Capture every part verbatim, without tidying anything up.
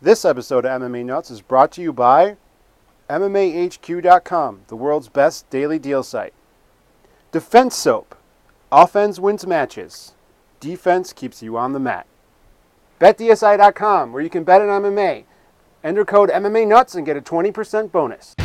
This episode of M M A Nuts is brought to you by M M A H Q dot com, the world's best daily deal site. Defense Soap. Offense wins matches. Defense keeps you on the mat. Bet D S I dot com, where you can bet on M M A. Enter code M M A Nuts and get a twenty percent bonus.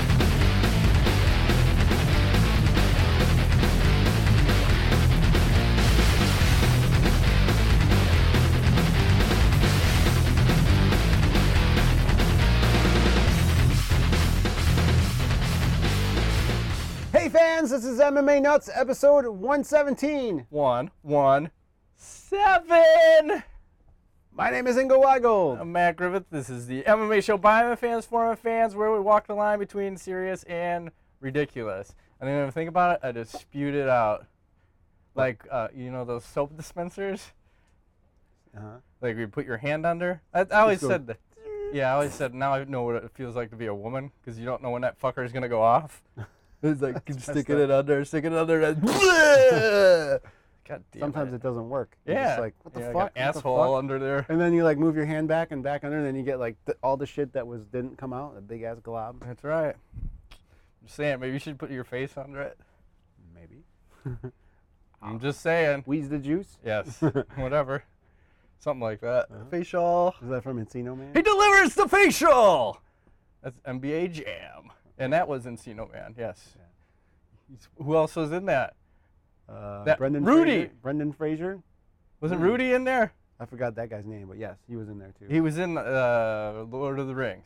Hey fans, this is M M A Nuts, episode one seventeen. One, one, seven. My name is Ingo Weigold. I'm Matt Griffith. This is the M M A show by M M A fans, for M M A fans, where we walk the line between serious and ridiculous. I didn't even think about it. I just spewed it out. Like, uh, you know those soap dispensers? Uh-huh. Like, you put your hand under? I, I always Just go- said that. Yeah, I always said, now I know what it feels like to be a woman, because you don't know when that fucker is going to go off. It's like, That's sticking messed it under, sticking it under, and God damn Sometimes it. it doesn't work. You're Yeah. just like, what the Yeah, I fuck? got What the asshole fuck? under there. And then you like move your hand back and back under, and then you get like th- all the shit that was didn't come out, a big ass glob. That's right. Just saying, maybe you should put your face under it. Maybe. I'm just saying. Wheeze the juice. Yes, whatever. Something like that. Uh-huh. Facial. Is that from Encino Man? He delivers the facial! That's N B A Jam. And that was Encino Man, yes. Yeah. He's- Who else was in that? Uh, That- Brendan Rudy. Fraser? Brendan Fraser. Wasn't Hmm. Rudy in there? I forgot that guy's name, but yes, he was in there too. He was in uh, Lord of the Rings.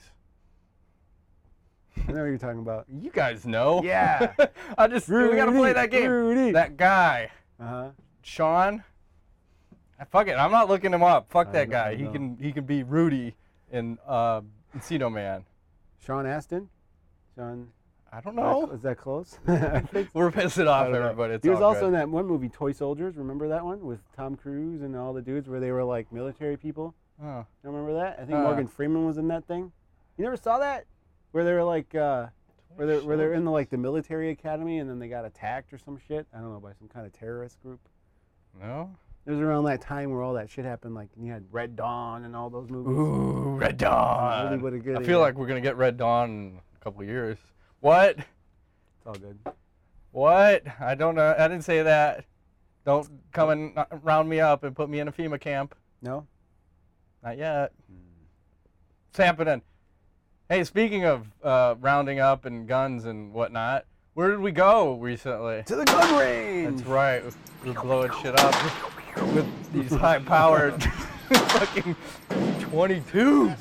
I know what you're talking about. You guys know. Yeah. I just, we gotta play Rudy, that game. Rudy. That guy, Uh huh. Sean. Ah, Fuck it, I'm not looking him up. Fuck I that know, I guy. He know. can he can be Rudy in uh, Encino Man. Sean Astin. Sean. I don't Is that- know. Is that close? I think We're pissing I off don't know. everybody. It's He was all also good. in that one movie, Toy Soldiers. Remember that one with Tom Cruise and all the dudes where they were like military people? Oh. You remember that? I think Uh. Morgan Freeman was in that thing. You never saw that? Where they were like, uh, where they where they're in the like the military academy and then they got attacked or some shit. I don't know, by some kind of terrorist group. No? It was around that time where all that shit happened. Like you had Red Dawn and all those movies. Ooh, Red Dawn. Really what a good I feel idea. like we're gonna get Red Dawn in a couple of years. What? It's all good. What? I don't know. I didn't say that. Don't come and uh, round me up and put me in a FEMA camp. No. Not yet. It's happening. Hey, speaking of uh, rounding up and guns and whatnot, where did we go recently? To the gun range. That's right. We're blowing shit up with these high-powered fucking twenty-twos.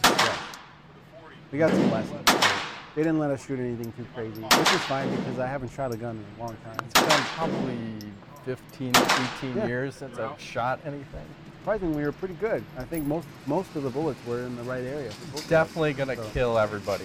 We got some lessons. They didn't let us shoot anything too crazy, which is fine because I haven't shot a gun in a long time. It's been probably fifteen, eighteen Yeah. years since I've shot anything. Surprisingly, we were pretty good. I think most most of the bullets were in the right area. for both of us. Definitely gonna So- kill everybody.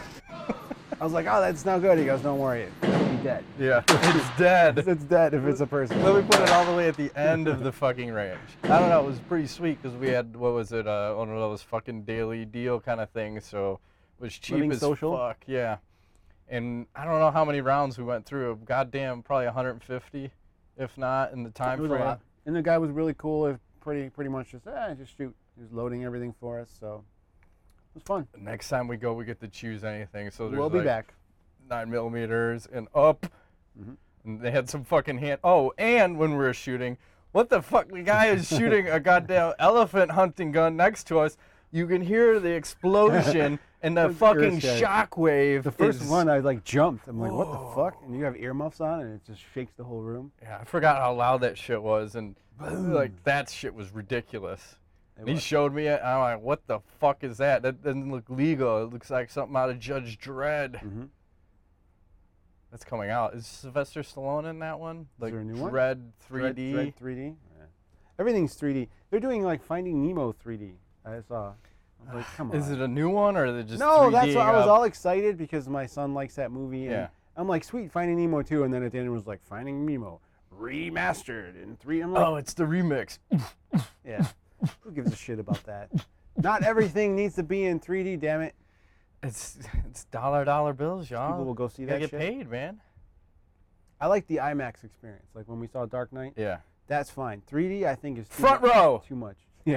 I was like, oh, that's not good. He goes, don't worry, it'll be dead. Yeah, it's dead. It's dead if it's a person. Let me put it all the way at the end of the fucking range. I don't know, it was pretty sweet because we had, what was it, uh, one of those fucking daily deal kind of things, so it was cheap Living as Social? fuck, yeah. And I don't know how many rounds we went through, goddamn, probably one hundred fifty, if not, in the time It was a frame. lot. And the guy was really cool. It pretty pretty much just, eh, just shoot. He was loading everything for us, so it was fun. Next time we go, we get to choose anything, so there's We'll be like back. nine millimeters and up. Mhm. And they had some fucking hand. Oh, and when we were shooting, what the fuck? The guy is shooting a goddamn elephant hunting gun next to us. You can hear the explosion and the It's fucking earth-shattering. shockwave. The first is- one, I like jumped. I'm like, what the fuck? Whoa. And you have earmuffs on, and it just shakes the whole room. Yeah, I forgot how loud that shit was, and Boom. like that shit was ridiculous. It And he was. showed me it, and I'm like, what the fuck is that? That doesn't look legal. It looks like something out of Judge Dredd. Mhm. That's coming out. Is Sylvester Stallone in that one? Like there a new one? Dredd three D? Dread, Dread three D. Yeah. Everything's three D. They're doing like Finding Nemo three D. I saw. I was like, come on. Is it a new one or is it just no, 3D that's why I was up? all excited because my son likes that movie. And Yeah. I'm like, sweet, Finding Nemo two, and then at the end it was like Finding Nemo remastered in three. I'm like, Oh, it's the remix. yeah. Who gives a shit about that? Not everything needs to be in three D. Damn it. It's it's dollar dollar bills, y'all. People will go see You that gotta get shit. paid, man. I like the IMAX experience. Like when we saw Dark Knight, Yeah. that's fine. three D, I think is too Front much, row. Too much. Yeah.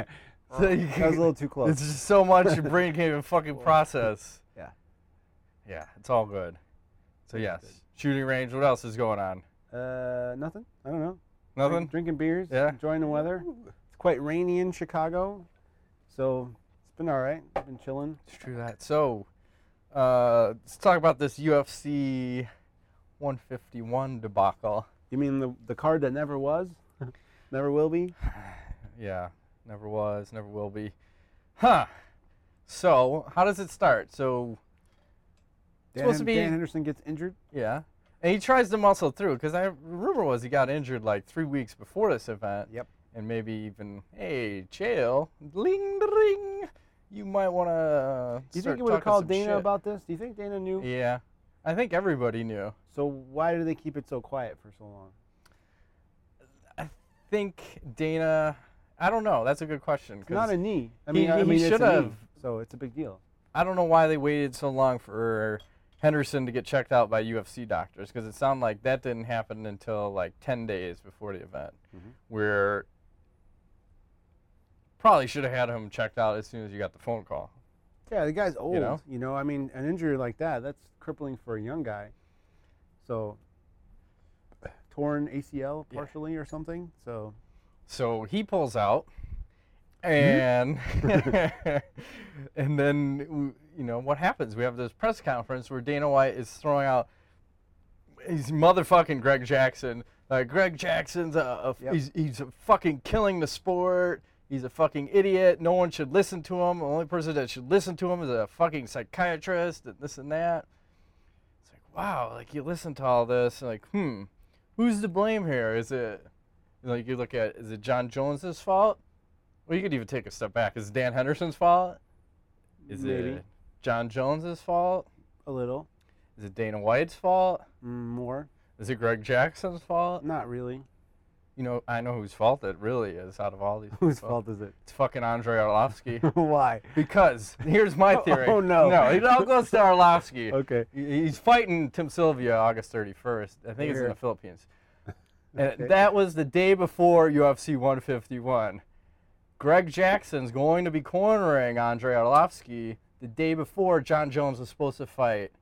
So you That was a little too close. It's just so much your brain can't even fucking process. Yeah. Yeah, it's all good. So yes, shooting range. What else is going on? Uh, nothing. I don't know. Nothing. Drink, drinking beers. Yeah. Enjoying the weather. It's quite rainy in Chicago, so it's been all right. I've been chilling. It's true that. So, uh, let's talk about this U F C one fifty-one debacle. You mean the the card that never was, never will be? Yeah, never was, never will be. Huh. So, how does it start? So, Dan, supposed to be Dan Henderson gets injured. yeah, and he tries to muscle through because I rumor was he got injured like three weeks before this event. Yep. And maybe even, hey, Chael, ding, ding, you might want to. Do you think he would have called Dana about this? Do you think Dana knew? Yeah, I think everybody knew. So why do they keep it so quiet for so long? I think Dana. I don't know. That's a good question. It's not a knee. I he- mean, I he mean, it's a should knee, have- so it's a big deal. I don't know why they waited so long for Henderson to get checked out by U F C doctors, because it sounded like that didn't happen until like ten days before the event, Mhm. where probably should have had him checked out as soon as you got the phone call. Yeah, the guy's old. You know, know? I mean, an injury like that, that's crippling for a young guy. So, torn A C L Yeah. partially or something. So, So he pulls out, and and then w- you know what happens? We have this press conference where Dana White is throwing out, he's motherfucking Greg Jackson. Like Greg Jackson's a, a Yep. he's he's a fucking killing the sport. He's a fucking idiot. No one should listen to him. The only person that should listen to him is a fucking psychiatrist and this and that. It's like, wow, like you listen to all this and like, hmm, who's to blame here? Is it, like you look at, is it John Jones's fault? Well, you could even take a step back. Is it Dan Henderson's fault? Is maybe it John Jones's fault? a little Is it Dana White's fault? mm, more. Is it Greg Jackson's fault? Not really. You know, I know whose fault it really is out of all these Whose people. fault is it? It's fucking Andrei Arlovsky. Why? Because here's my theory. Oh, no. No, it all goes to Arlovsky. Okay. He- He's fighting Tim Sylvia August thirty-first. I think it's in Here. the Philippines. And Okay. that was the day before U F C one fifty-one. Greg Jackson's going to be cornering Andrei Arlovsky the day before John Jones was supposed to fight.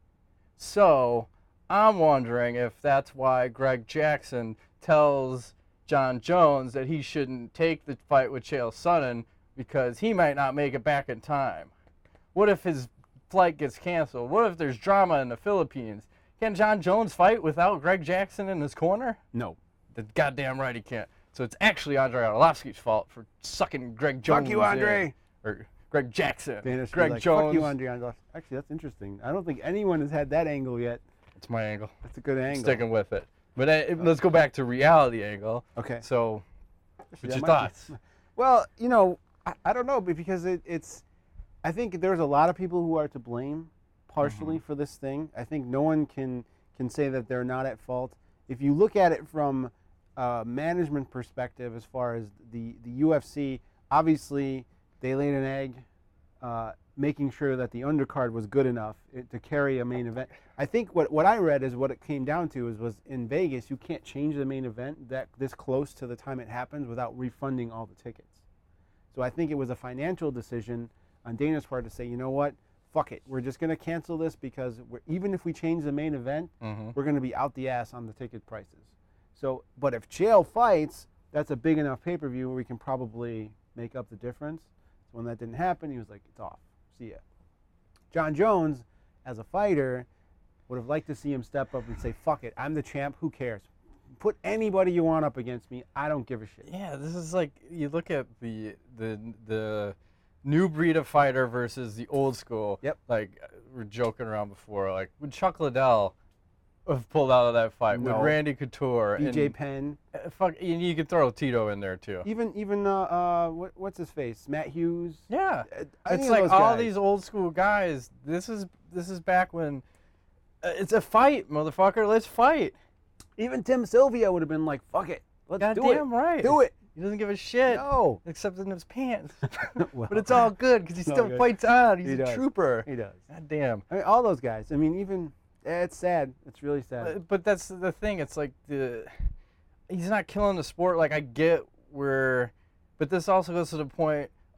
So I'm wondering if that's why Greg Jackson tells John Jones that he shouldn't take the fight with Chael Sonnen because he might not make it back in time. What if his flight gets canceled? What if there's drama in the Philippines? Can John Jones fight without Greg Jackson in his corner? No. The goddamn right he can't. So it's actually Andrei Arlovsky's fault for sucking Greg Jones. Fuck you, in. Andre. Or Greg Jackson. Dana should be Greg like, Jones. Fuck you, Andre. Andre. Actually, that's interesting. I don't think anyone has had that angle yet. It's my angle. That's a good angle. Sticking with it. But uh, let's go back to reality angle. Okay. So, Actually, what's that your might thoughts? be- Well, you know, I, I don't know, but because it, it's, I think there's a lot of people who are to blame partially Mm-hmm. for this thing. I think no one can can say that they're not at fault. If you look at it from a management perspective, as far as the the U F C, obviously they laid an egg, uh, making sure that the undercard was good enough it, to carry a main event. I think what, what I read is what it came down to is was in Vegas you can't change the main event that this close to the time it happens without refunding all the tickets. So I think it was a financial decision on Dana's part to say, you know what, fuck it, we're just going to cancel this because we're, even if we change the main event, Mhm. we're going to be out the ass on the ticket prices. So, but if Chael fights, that's a big enough pay-per-view where we can probably make up the difference. So when that didn't happen, he was like, it's off. See ya. John Jones, as a fighter, would have liked to see him step up and say, fuck it, I'm the champ, who cares? Put anybody you want up against me, I don't give a shit. Yeah, this is like you look at the the the new breed of fighter versus the old school. Yep. Like uh, we're joking around before. Like would Chuck Liddell have pulled out of that fight? No. Would Randy Couture? B J and, Penn, uh, fuck, and you could throw Tito in there too. even even uh, uh what, what's his face, Matt Hughes. Yeah. Uh, any It's of like those all guys. these old school guys. This is this is back when uh, it's a fight, motherfucker. Let's fight. Even Tim Sylvia would have been like, fuck it, let's do it, Goddamn right. do it. He doesn't give a shit. No, Except in his pants. Well, but it's all good because he no, still good. fights on. He's He a does. trooper. he does. God damn. I mean, all those guys. I mean, even eh, it's sad. It's really sad. But, but that's the thing. It's like the he's not killing the sport. Like I get where, but this also goes to the point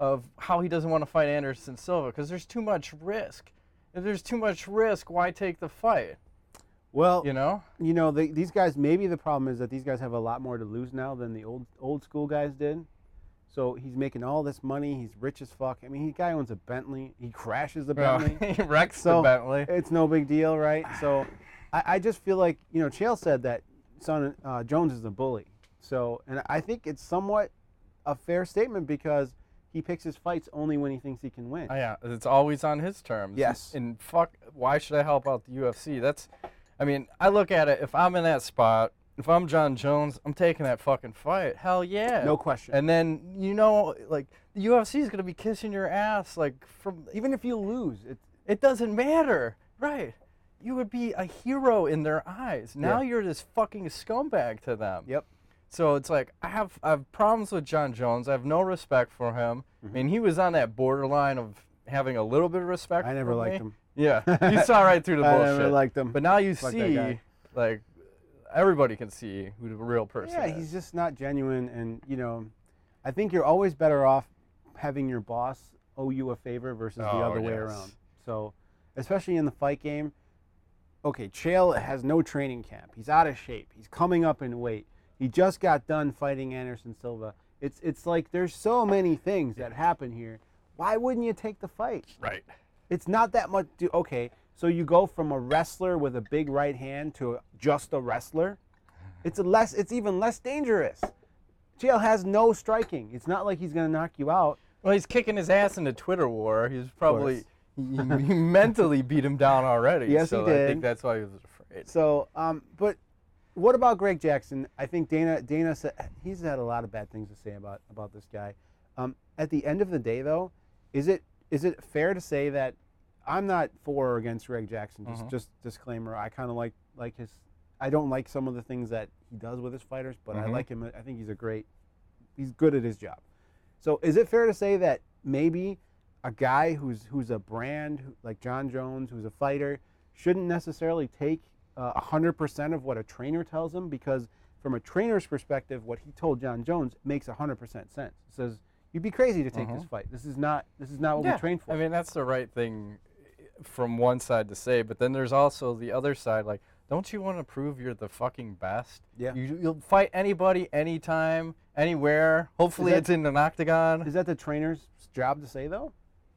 of how he doesn't want to fight Anderson Silva because there's too much risk. If there's too much risk, why take the fight? Well, You know? you know, they, these guys, maybe the problem is that these guys have a lot more to lose now than the old old school guys did. So he's making all this money. He's rich as fuck. I mean, he guy owns a Bentley. He crashes the Well, Bentley. he wrecks So the Bentley. it's no big deal, right? So I, I just feel like, you know, Chael said that son uh, Jones is a bully. So, and I think it's somewhat a fair statement because he picks his fights only when he thinks he can win. Oh, yeah, it's always on his terms. Yes. And fuck, why should I help out the U F C? That's, I mean, I look at it, if I'm in that spot, if I'm John Jones, I'm taking that fucking fight. Hell yeah. No question. And then, you know, like, the U F C is going to be kissing your ass, like, from, Even if you lose, it's it doesn't matter. Right. You would be a hero in their eyes. Now Yeah. you're this fucking scumbag to them. yep. So it's like I have I have problems with John Jones. I have no respect for him. I mean, he was on that borderline of having a little bit of respect. I never for liked me. him. Yeah, you saw right through the I bullshit. never liked him. But now you Fuck that see, guy. like, everybody can see who the real person Yeah, is. he's just not genuine, and you know, I think you're always better off having your boss owe you a favor versus the Oh, other way yes. around. So, especially in the fight game, okay, Chael has no training camp. He's out of shape. He's coming up in weight. He just got done fighting Anderson Silva. It's it's like there's so many things that happen here. Why wouldn't you take the fight? right. It's not that much. Do, okay, so you go from a wrestler with a big right hand to just a wrestler. It's a less. It's even less dangerous. Chael has no striking. It's not like he's gonna knock you out. Well, he's kicking his ass in the Twitter war. He's probably he, he mentally beat him down already. Yes, he so I did. think that's why he was afraid. So, um, but what about Greg Jackson? I think Dana Dana said he's had a lot of bad things to say about about this guy. Um, at the end of the day, though, is it is it fair to say that I'm not for or against Greg Jackson? Just Mhm. just disclaimer. I kind of like like his. I don't like some of the things that he does with his fighters, but I Mhm. like him. I think he's a great. He's good at his job. So, is it fair to say that maybe a guy who's who's a brand who- like John Jones, who's a fighter, shouldn't necessarily take uh, one hundred percent of what a trainer tells him? Because from a trainer's perspective, what he told John Jones makes one hundred percent sense. It says, you'd be crazy to take this Mhm. fight. This is not this is not what yeah, we train for. I mean, that's the right thing from one side to say, but then there's also the other side. Like, don't you want to prove you're the fucking best? Yeah. You, you'll fight anybody, anytime, anywhere. Hopefully, that- it's in an octagon. Is that the trainer's job to say, though?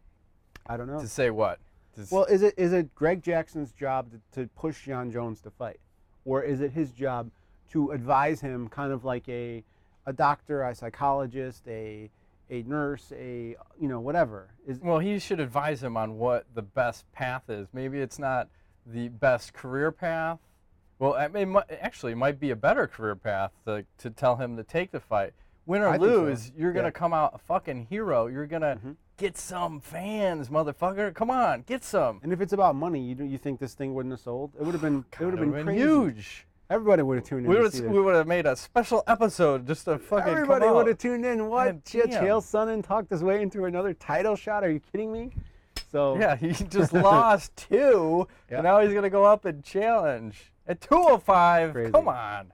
I don't know. To say what? To s- Well, is it is it Greg Jackson's job to, to push John Jones to fight, or is it his job to advise him, kind of like a a doctor, a psychologist, a a nurse, a you know whatever? Is well, he should advise him on what the best path is. Maybe it's not the best career path. Well, I mean, it actually it might be a better career path to, to tell him to take the fight. Win or I think so. lose, you're going to Yeah. come out a fucking hero. You're going to Mhm. get some fans, motherfucker. Come on, get some. And if it's about money, you do, you think this thing wouldn't have sold? It would have been. It would have been, Would've crazy. huge. Everybody would have tuned in. We to would see we this. would have made a special episode just to fucking Everybody come would out. have tuned in. What? God Ch- damn. Chael Sonnen talked his way into another title shot. Are you kidding me? So Yeah, he just lost two, Yeah. and now he's gonna go up and challenge at two oh five. Crazy. Come on.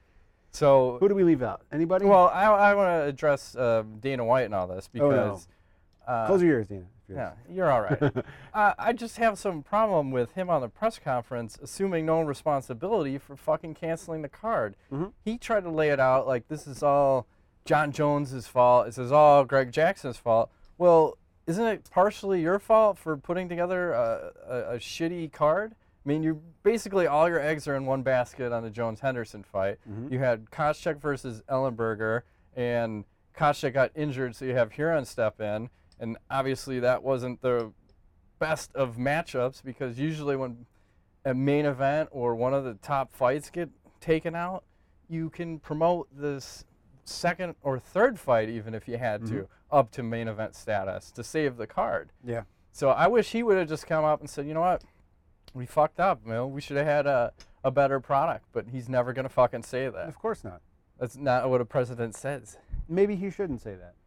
So who do we leave out? Anybody? Well, I, I want to address um, Dana White and all this Oh, no. because uh, Close your ears, Dana. if you're- yeah, you're all right. uh, I just have some problem with him on the press conference assuming no responsibility for fucking canceling the card. Mhm. He tried to lay it out like this is all John Jones's fault. This is all Greg Jackson's fault. Well, isn't it partially your fault for putting together a, a, a shitty card? I mean, you basically all your eggs are in one basket on the Jones Henderson fight. Mhm. You had Koscheck versus Ellenberger, and Koscheck got injured, so you have Huron step in, and obviously that wasn't the best of matchups because usually when a main event or one of the top fights get taken out, you can promote this second or third fight even if you had to up to main event status to save the card. Yeah. So I wish he would have just come up and said, you know what, we fucked up, you know, we should have had a, a better product, but he's never going to fucking say that. Of course not. That's not what a president says. Maybe he shouldn't say that.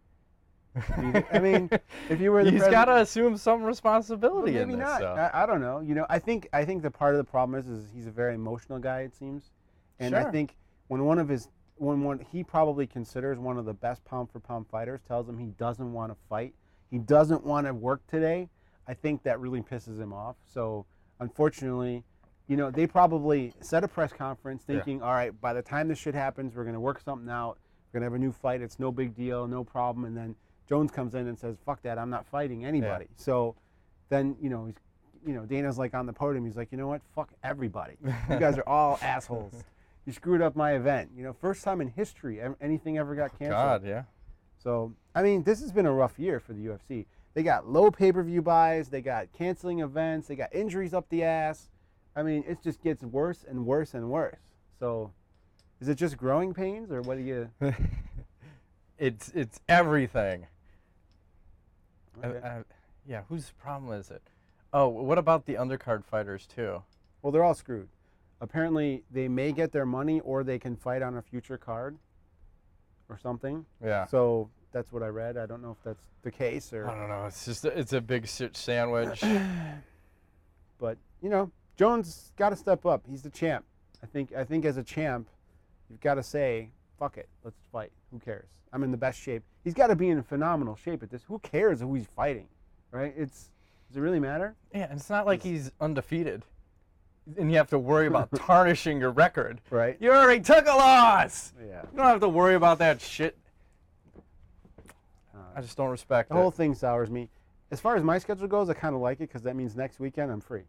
I mean, if you were the He's president- got to assume some But responsibility maybe in this. not. So. I, I don't know. You know, I think I think the part of the problem is is he's a very emotional guy. It seems, and I Sure. think when one of his when one he probably considers one of the best pound for pound fighters tells him he doesn't want to fight, he doesn't want to work today, I think that really pisses him off. So unfortunately, you know, they probably set a press conference thinking, yeah. all right, by the time this shit happens, we're going to work something out. We're going to have a new fight. It's no big deal, no problem. And then Jones comes in and says, fuck that, I'm not fighting anybody. Yeah. So then, you know, he's, you know, Dana's like on the podium. He's like, you know what? Fuck everybody. You guys are all assholes. You screwed up my event. You know, first time in history anything ever got canceled. God, yeah. So, I mean, this has been a rough year for the U F C. They got low pay-per-view buys. They got canceling events. They got injuries up the ass. I mean, it just gets worse and worse and worse. So, is it just growing pains, or what do you? it's it's everything. Okay. I, I, yeah, whose problem is it? Oh, what about the undercard fighters too? Well, they're all screwed. Apparently, they may get their money, or they can fight on a future card, or something. Yeah. So that's what I read. I don't know if that's the case, or I don't know. It's just a, it's a big shit sandwich. But you know, Jones got to step up. He's the champ. I think. I think as a champ, you've got to say, "Fuck it, let's fight. Who cares? I'm in the best shape." He's got to be in phenomenal shape at this. Who cares who he's fighting, right? It's does it really matter? Yeah, and it's not like he's undefeated, and you have to worry about tarnishing your record. Right. You already took a loss. Yeah. You don't have to worry about that shit. Uh, I just don't respect the it. whole thing sours me. As far as my schedule goes, I kind of like it because that means next weekend I'm free.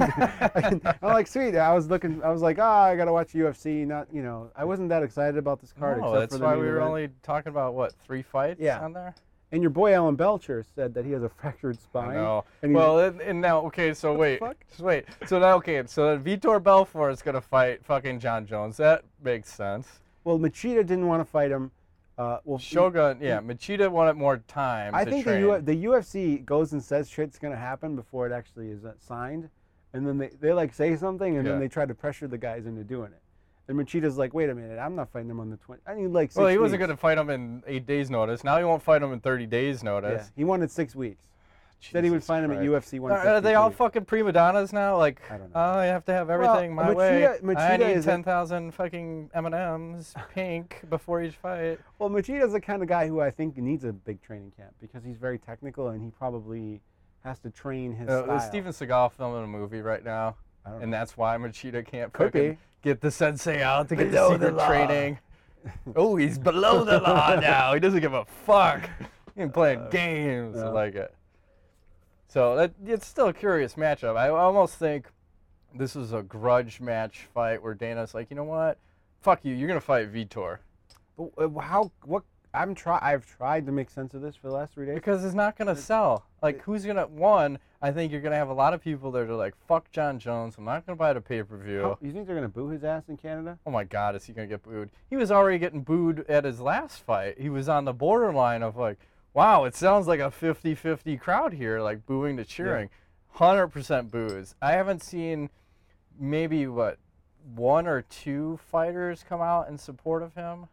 I'm like, sweet. I was looking. I was like, ah, oh, I gotta watch U F C. Not, you know, I wasn't that excited about this card. No, except that's for the why main we were event. only talking about what three fights Yeah. on there. And your boy Alan Belcher said that he has a fractured spine. No. And Well, and, and now, okay, so wait, fuck? just wait. So now, okay, so then Vitor Belfort is gonna fight fucking John Jones. That makes sense. well, Machida didn't want to fight him. Uh, well, Shogun, yeah, Machida wanted more time. I to think the, train. U- the U F C goes and says shit's gonna happen before it actually is uh, signed, and then they, they like say something, and Yeah. then they try to pressure the guys into doing it. And Machida's like, wait a minute, I'm not fighting him on the twentieth. I need like six Well, he wasn't weeks. gonna fight him in eight days' notice. Now he won't fight him in thirty days' Yeah, notice. he wanted six weeks. Said he would Jesus find him at Christ. U F C one Are, fifty. are they all fucking prima donnas now? Like, I don't know. oh, I have to have everything my Machida- way. I Machida need is a- ten thousand fucking M and M's, pink, before each fight. Well, Machida's the kind of guy who I think needs a big training camp because he's very technical and he probably has to train his Uh, style. is Steven Seagal filming a movie right now, I don't and know. that's why Machida can't Could fucking be. get the sensei out to get Below the the secret law. training. Oh, he's below the law now. He doesn't give a fuck. He ain't playing Uh, games yeah. like it. So that, it's still a curious matchup. I almost think this is a grudge match fight where Dana's like, you know what? Fuck you. You're gonna fight Vitor But, uh, how? What? I'm try. I've tried to make sense of this for the last three days. because it's not gonna sell. Like, who's gonna? One, I think you're gonna have a lot of people that are like, fuck John Jones. I'm not gonna buy the pay per view. How- you think they're gonna boo his ass in Canada? Oh my God, is he gonna get booed? He was already getting booed at his last fight. He was on the borderline of like, wow, it sounds like a fifty fifty crowd here, like booing to cheering. one hundred percent boos. I haven't seen maybe, what, one or two fighters come out in support of him.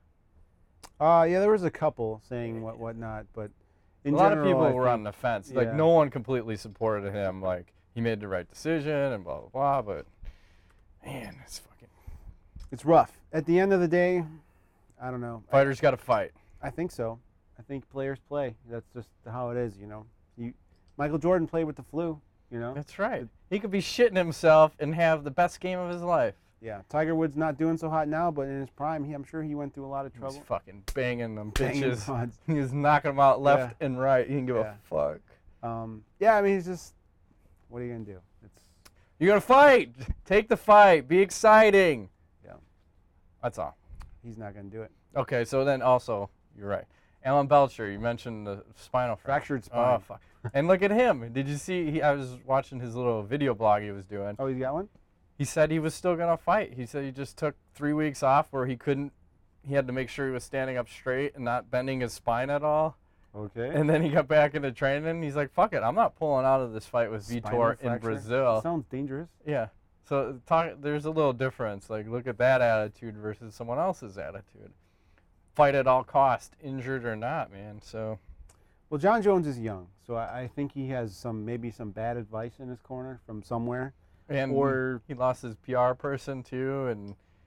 Uh, yeah, there was a couple saying what whatnot, but in a lot general, of people I were think- on the fence. Like, yeah. no one completely supported him. Like, he made the right decision and blah, blah, blah. But, man, it's fucking... It's rough. At the end of the day, I don't know. Fighters got to fight. I think so. I think players play. That's just how it is, you know. You, Michael Jordan played with the flu, you know. That's right. He could be shitting himself and have the best game of his life. Yeah, Tiger Woods not doing so hot now, but in his prime, he, I'm sure he went through a lot of He's trouble. fucking banging them Banging bitches. rods. He was knocking them out left and right. He didn't give Yeah. a fuck. Um, yeah, I mean, he's just. What are you gonna do? It's. You're gonna fight. Take the fight. Be exciting. Yeah. That's all. He's not gonna do it. Okay, so then also, you're right. Alan Belcher, you mentioned the spinal fracture. Fractured spine. Oh, fuck. And look at him. Did you see? He, I was watching his little video blog he was doing. Oh, he's got one. He said he was still gonna fight. He said he just took three weeks off where he couldn't. He had to make sure he was standing up straight and not bending his spine at all. Okay. And then he got back into training. And he's like, "Fuck it, I'm not pulling out of this fight with Spinal Vitor in fracture? Brazil." Sounds dangerous. Yeah. So talk, there's a little difference. Like, look at that attitude versus someone else's attitude. Fight at all cost, injured or not, man. So. Well, John Jones is young, so I, I think he has some maybe some bad advice in his corner from somewhere. And Or- he lost his P R person too, and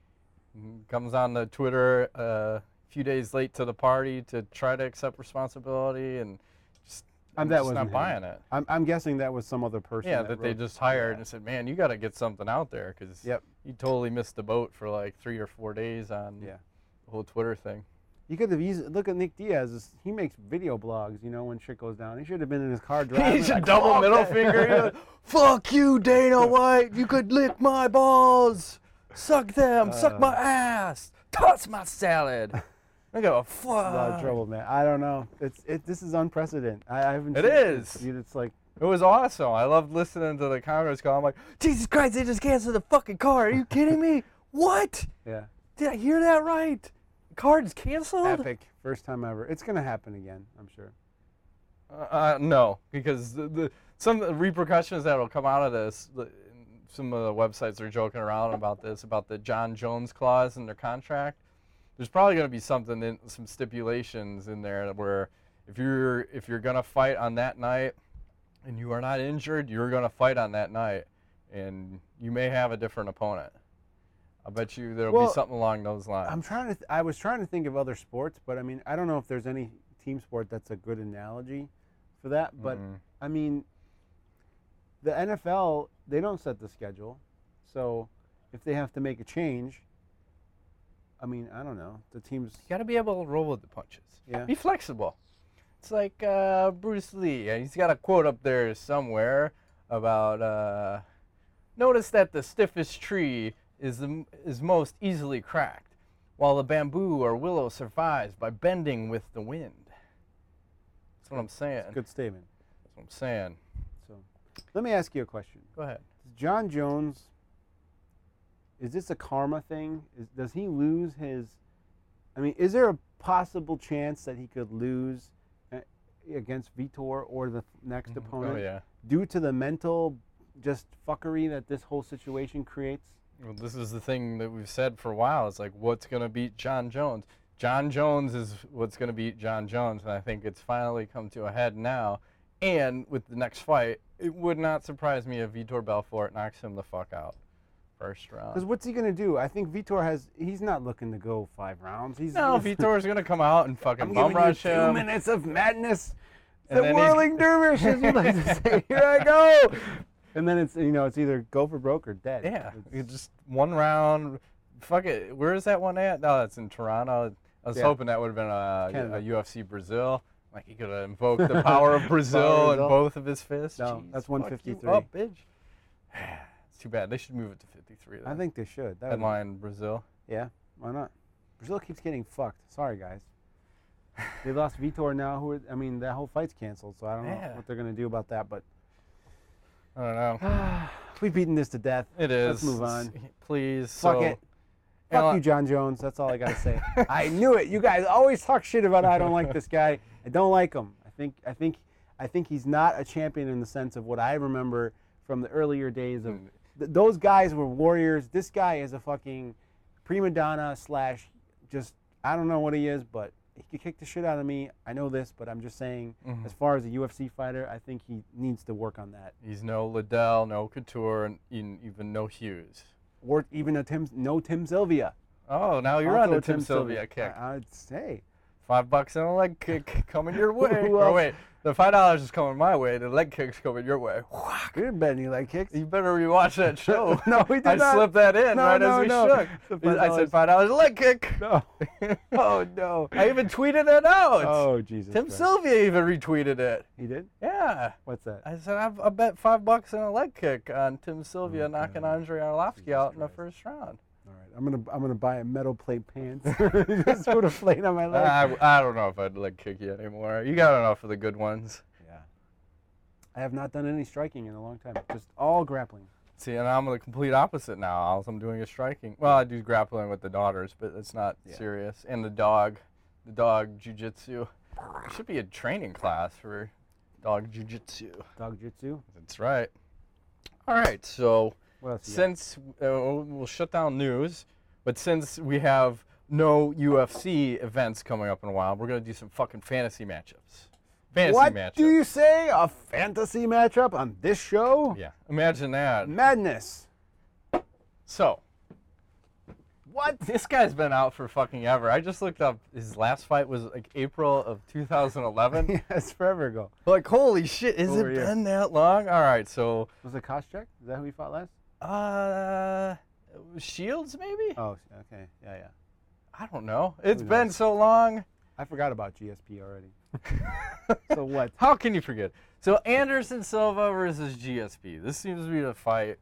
Comes on the Twitter uh, a few days late to the party to try to accept responsibility and just, Um, I'm that just wasn't not him. buying it. I'm, I'm guessing that was some other person. Yeah, that, that they wrote- just hired yeah. and said, man, you got to get something out there because Yep. you totally missed the boat for like three or four days on Yeah. the whole Twitter thing. You could have easily look at Nick Diaz. He makes video blogs. You know when shit goes down. He should have been in his car driving. He's a like, double "Fuck middle that." finger. He's like, fuck you, Dana White. You could lick my balls. Suck them. suck my ass. Toss my salad. I go, A fuck. lot of trouble, man. I don't know. It's it. This is unprecedented. I, I haven't. It seen is. Dude, it's like It was awesome. I loved listening to the Congress call. I'm like, Jesus Christ, they just canceled the fucking car. Are you kidding me? What? yeah, Did I hear that right? Car is canceled? epic. First time ever. It's gonna happen again. I'm sure. Uh, uh, no, because the, the some of the repercussions that will come out of this, the, some of the websites are joking around about this, about the John Jones clause in their contract. There's probably going to be something in some stipulations in there where if you're if you're going to fight on that night and you are not injured, you're going to fight on that night, and you may have a different opponent. I bet you there'll Well, be something along those lines. I'm trying to. Th- I was trying to think of other sports, but I mean, I don't know if there's any team sport that's a good analogy for that. But Mhm. I mean, the N F L, they don't set the schedule, so if they have to make a change, I mean, I don't know. The teams. You got to be able to roll with the punches. Yeah. Be flexible. It's like uh, Bruce Lee. uh, He's got a quote up there somewhere about uh, notice that the stiffest tree is the, m- is most easily cracked, while the bamboo or willow survives by bending with the wind. That's what I'm saying. Good statement. That's what I'm saying. So, let me ask you a question. Go ahead. John Jones, is this a karma thing? Is, does he lose his? I mean, is there a possible chance that he could lose uh, against Vitor or the next opponent Oh yeah. due to the mental just fuckery that this whole situation creates? Well, this is the thing that we've said for a while. It's like, what's going to beat John Jones? John Jones is what's going to beat John Jones, and I think it's finally come to a head now. And with the next fight, it would not surprise me if Vitor Belfort knocks him the fuck out first Because round. what's he gonna do? I think Vitor has. He's not looking to go five rounds. He's No, Vitor's going to come out and fucking I'm bum giving you rush two him. minutes of madness. And The then he's- whirling dervish, as we like to say. Here I go. And then it's you know it's either go for broke or dead. Yeah, It's- you just one round. Fuck it. Where is that one at? No, that's in Toronto. I was Yeah. hoping that would have been a, Canada. a U F C Brazil. Like he could have invoked the power of Brazil Power of in Brazil. both of his fists. No, Jeez, that's fuck you one fifty-three. up, bitch. It's too bad. They should move it to fifty-three. I Then. think they should. That would- Headline Brazil. Yeah, why not? Brazil keeps getting fucked. Sorry, guys. They lost Vitor now. Who? Are, I mean, that whole fight's canceled, so I don't know Yeah. what they're gonna do about that. But I don't know. we've beaten this to death. It is. Let's move on. Please. Fuck so, it. Fuck you, John Jones. That's all I gotta say. I knew it. You guys always talk shit about I don't like this guy. I don't like him. I think I think I think he's not a champion in the sense of what I remember from the earlier days of Mm. th- those guys were warriors. This guy is a fucking prima donna slash just I don't know what he is, but he could kick the shit out of me. I know this, but I'm just saying, Mhm. as far as a U F C fighter, I think he needs to work on that. He's no Liddell, no Couture, and even even no Hughes. Or even a Tim, no Tim Sylvia. Oh, now you're I'll on throw the Tim Sylvia kick. I, I'd say. Five bucks and a leg kick coming your way. Who Or else? wait, the five dollars is coming my way. The leg kick's coming your way. We didn't bet any leg kicks. You better rewatch that show. No, we did I not. slipped that in No, right no, as we no. shook. The I $5 said five dollars a leg kick. No. Oh, no. I even tweeted it out. Oh, Jesus Tim Christ. Sylvia even retweeted it. He did? Yeah. What's that? I said I've, I bet five bucks and a leg kick on Tim Sylvia Oh, knocking God. Andrei Arlovsky Jesus out in the Christ. first round. All right. I'm going to I'm gonna buy a metal plate pants. Just put a plate on my leg. I, I don't know if I'd leg kick you anymore. You got enough of the good ones. Yeah. I have not done any striking in a long time. Just all grappling. See, and I'm the complete opposite now. All I'm doing is striking. Well, I do grappling with the daughters, but it's not Yeah. serious. And the dog, the dog jujitsu. There should be a training class for dog jujitsu. Dog jitsu. That's right. All right, so What else you got? since uh, we'll shut down news, but since we have no U F C events coming up in a while, we're gonna do some fucking fantasy matchups. Fantasy What matchups. do you say? A fantasy matchup on this show? Yeah, imagine that. Madness. So, What? This guy's been out for fucking ever. I just looked up. His last fight was like April of two thousand eleven. Yeah, it's forever ago. Like, holy shit, has Over it here. been that long? All right, so Was it Koscheck? Is that who he fought last? uh, Shields maybe? Oh, okay. Yeah, yeah. I don't know. It's Who been knows? so long. I forgot about G S P already. So what? How can you forget? So Anderson Silva versus G S P. This seems to be the fight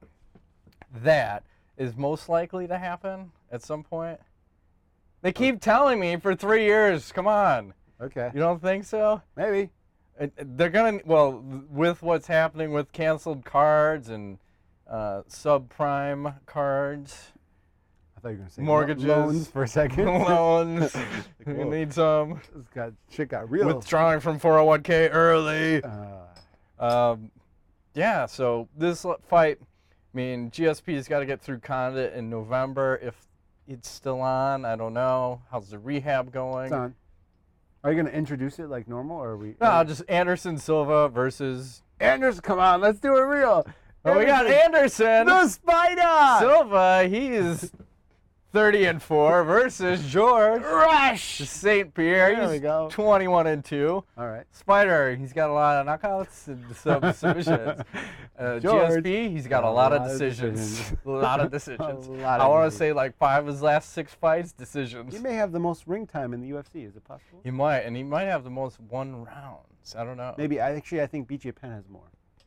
that is most likely to happen at some point. They keep telling me for three years. Come on. Okay. You don't think so? Maybe. It- it- They're gonna well with what's happening with canceled cards and uh, subprime cards, I thought you were gonna say Mortgages. lo- loans for a second. loans. We Whoa. need some This got shit got real. withdrawing from four oh one k early. Uh, Um, yeah. So this l- fight, I mean, G S P's got to get through Condit in November if it's still on. I don't know. How's the rehab going? it's on. Are you gonna introduce it like normal, or are we? No, just Anderson Silva versus. Anders, come on, let's do it real. Oh, we got Anderson. the Spider. Silva, he's thirty and four versus George Rush. Saint Pierre. There we He's go. twenty-one and two. All right. Spider, he's got a lot of knockouts and sub submissions. Uh, George, G S P, he's got a lot of decisions. A lot of decisions. A lot I of want to decisions. say like five of his last six fights decisions. He may have the most ring time in the U F C. Is it possible? He might, and he might have the most one rounds. I don't know. Maybe. I actually, I think B J Penn has more.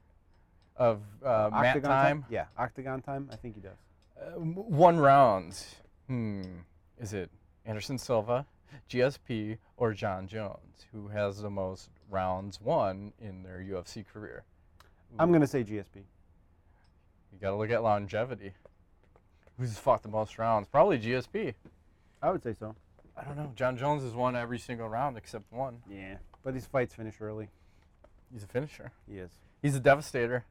Of uh, mat Octagon time. Yeah, octagon time. I think he does. Uh, m- one rounds. Hmm. Is it Anderson Silva, G S P, or John Jones, who has the most rounds won in their U F C career? I'm gonna say G S P. You got to look at longevity. Who's fought the most rounds? Probably G S P. I would say so. I don't know. John Jones has won every single round except one. Yeah, but these fights finish early. He's a finisher. He is. He's a devastator.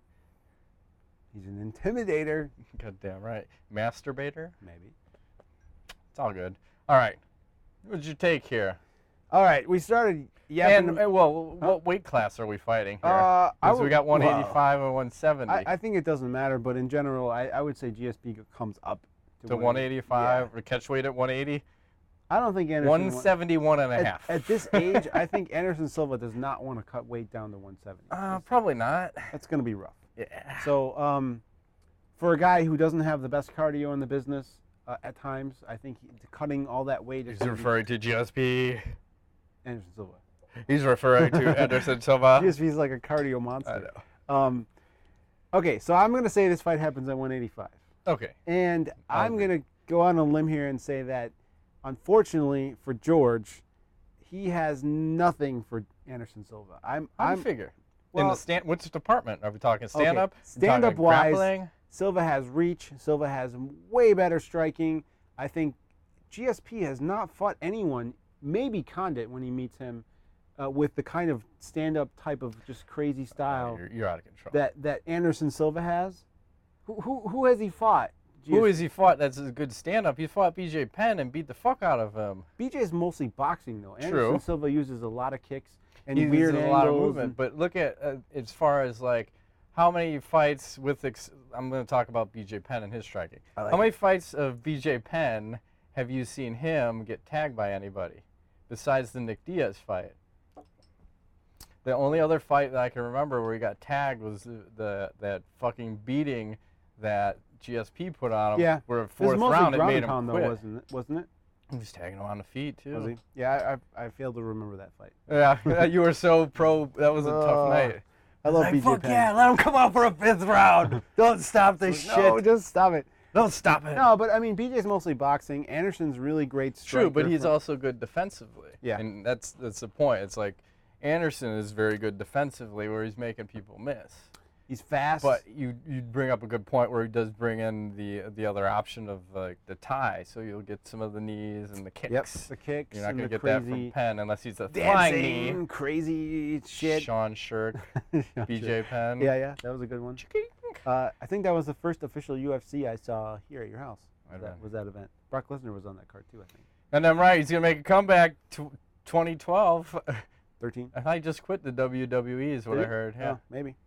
He's an intimidator. Goddamn right. Masturbator. Maybe. It's all good. All right. What'd you take here? All right, we started yapping. And, uh, well, what weight class are we fighting here? uh, I 'Cause we would- got one well, eighty-five and one seventy. I, I think it doesn't matter, but in general, I, I would say G S P comes up to one eighty-five, or catch weight at one eighty. Yeah. I don't think Anderson. one seventy-one and a at, half. at this age, I think Anderson Silva does not want to cut weight down to one seventy. Uh, probably not. That's going to be rough. Yeah. So, um, for a guy who doesn't have the best cardio in the business, uh, at times, I think he, cutting all that weight is He's gonna be referring to G S P. Anderson Silva. He's referring to Anderson Silva. G S P is like a cardio I monster. know. Um, okay, so I'm going to say this fight happens at one eighty-five. Okay. And I'll I'm agree. going to go on a limb here and say that, unfortunately for George, he has nothing for Anderson Silva. I'm, How do I'm you figure? In well- the stand, which department are we talking? Okay, Stand up. stand-up wise- Grappling? Silva has reach. Silva has way better striking. I think G S P has not fought anyone, maybe Condit when he meets him, uh, with the kind of stand-up type of just crazy style You're, you're out of control. that, that Anderson Silva has. Who, who, who has he fought? G S P? Who has he fought that's a good stand up? He fought B J Penn and beat the fuck out of him. B J is mostly boxing though. Anderson True. Silva uses a lot of kicks and He weird uses a lot of angles movement. and- But look at uh, as far as like how many fights with ex- I'm going to talk about B J Penn and his striking. I like how it. many fights of B J Penn have you seen him get tagged by anybody besides the Nick Diaz fight? The only other fight that I can remember where he got tagged was the, the that fucking beating that G S P put on him. Yeah. Where It was fourth mostly round it ground made and him pound though, quit. wasn't it? Wasn't it? He was tagging him on the feet too. Was he? Yeah, I, I, I failed to remember that fight. Yeah, you were so pro. That was a Uh, tough night. I love Like, B J fuck Penn. yeah, let him come out for a fifth round. Don't stop this No, shit. just stop it. Don't stop it. No, but I mean, B J's mostly boxing. Anderson's really great striker. True, but he's from- also good defensively. Yeah. And that's that's the point. It's like Anderson is very good defensively where he's making people miss. he's fast. But you you bring up a good point where he does bring in the the other option of like the tie, so you'll get some of the knees and the kicks. yep, the kicks You're not and gonna the get that crazy from Penn unless he's a flying knee. dancing, crazy shit. Sean Shirk, B J Penn. Yeah, yeah, that was a good one. Chicking. Uh, I think that was the first official U F C I saw here at your house. Right That on. was that event. Brock Lesnar was on that card too, I think. And I'm right. He's gonna make a comeback. to twenty twelve. thirteen. I thought he just quit the W W E is what Did I he? heard. Yeah. Oh, maybe.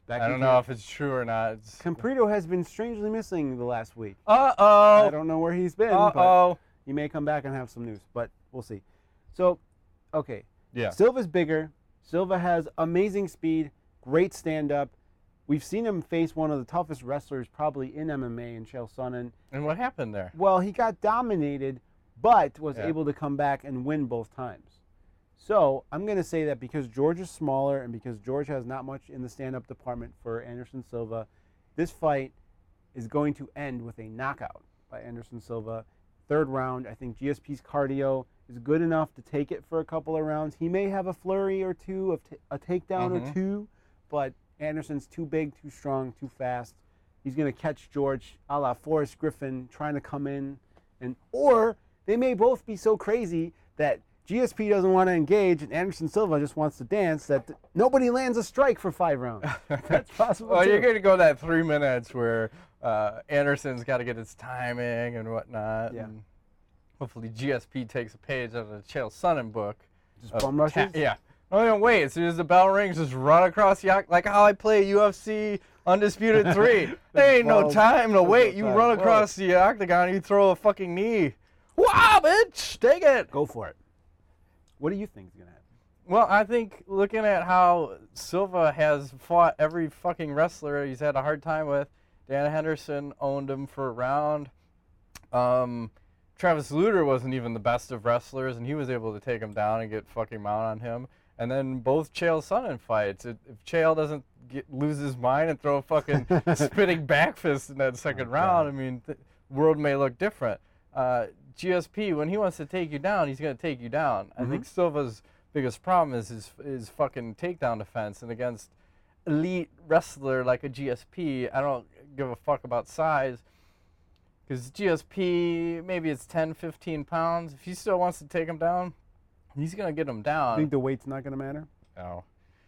Back I in don't know camp. if it's true or not. It's... Camprito has been strangely missing the last week. Uh-oh. I don't know where he's been, Uh-oh. but he may come back and have some news, but we'll see. So, okay. Yeah. Silva's bigger. Silva has amazing speed, great stand-up. We've seen him face one of the toughest wrestlers probably in M M A in Chael Sonnen. And what happened there? Well, he got dominated, but was Yeah. able to come back and win both times. So I'm going to say that because George is smaller and because George has not much in the stand-up department for Anderson Silva, this fight is going to end with a knockout by Anderson Silva. Third round, I think G S P's cardio is good enough to take it for a couple of rounds. He may have a flurry or two, of t- a takedown Mhm. or two, but Anderson's too big, too strong, too fast. He's going to catch George a la Forrest Griffin trying to come in. and Or they may both be so crazy that G S P doesn't want to engage and Anderson Silva just wants to dance, that th- nobody lands a strike for five rounds. That's possible Well, too. you're going to go that three minutes where uh, Anderson's got to get his timing and whatnot. Yeah. And hopefully G S P takes a page out of the Chael Sonnen book. Just of bum rushes? ta- yeah. Oh, no, wait. As soon as the bell rings, just run across the oct- like how I play U F C Undisputed three. There ain't no Well, time to there's wait. no You time. run Whoa. across the octagon, you throw a fucking knee. Wow, bitch! Take it! Go for it. What do you think is going to happen? Well, I think looking at how Silva has fought every fucking wrestler he's had a hard time with, Dan Henderson owned him for a round. Um, Travis Lutter wasn't even the best of wrestlers, and he was able to take him down and get fucking mount on him. And then both Chael Sonnen fights. It, if Chael doesn't get, lose his mind and throw a fucking spinning back fist in that second Oh, round, God. I mean, the world may look different. Uh, G S P, when he wants to take you down, he's going to take you down. I think Silva's biggest problem is his, his fucking takedown defense. And against elite wrestler like a G S P, I don't give a fuck about size. Because G S P, maybe it's ten, fifteen pounds. If he still wants to take him down, he's going to get him I down. think the weight's not going to matter. No.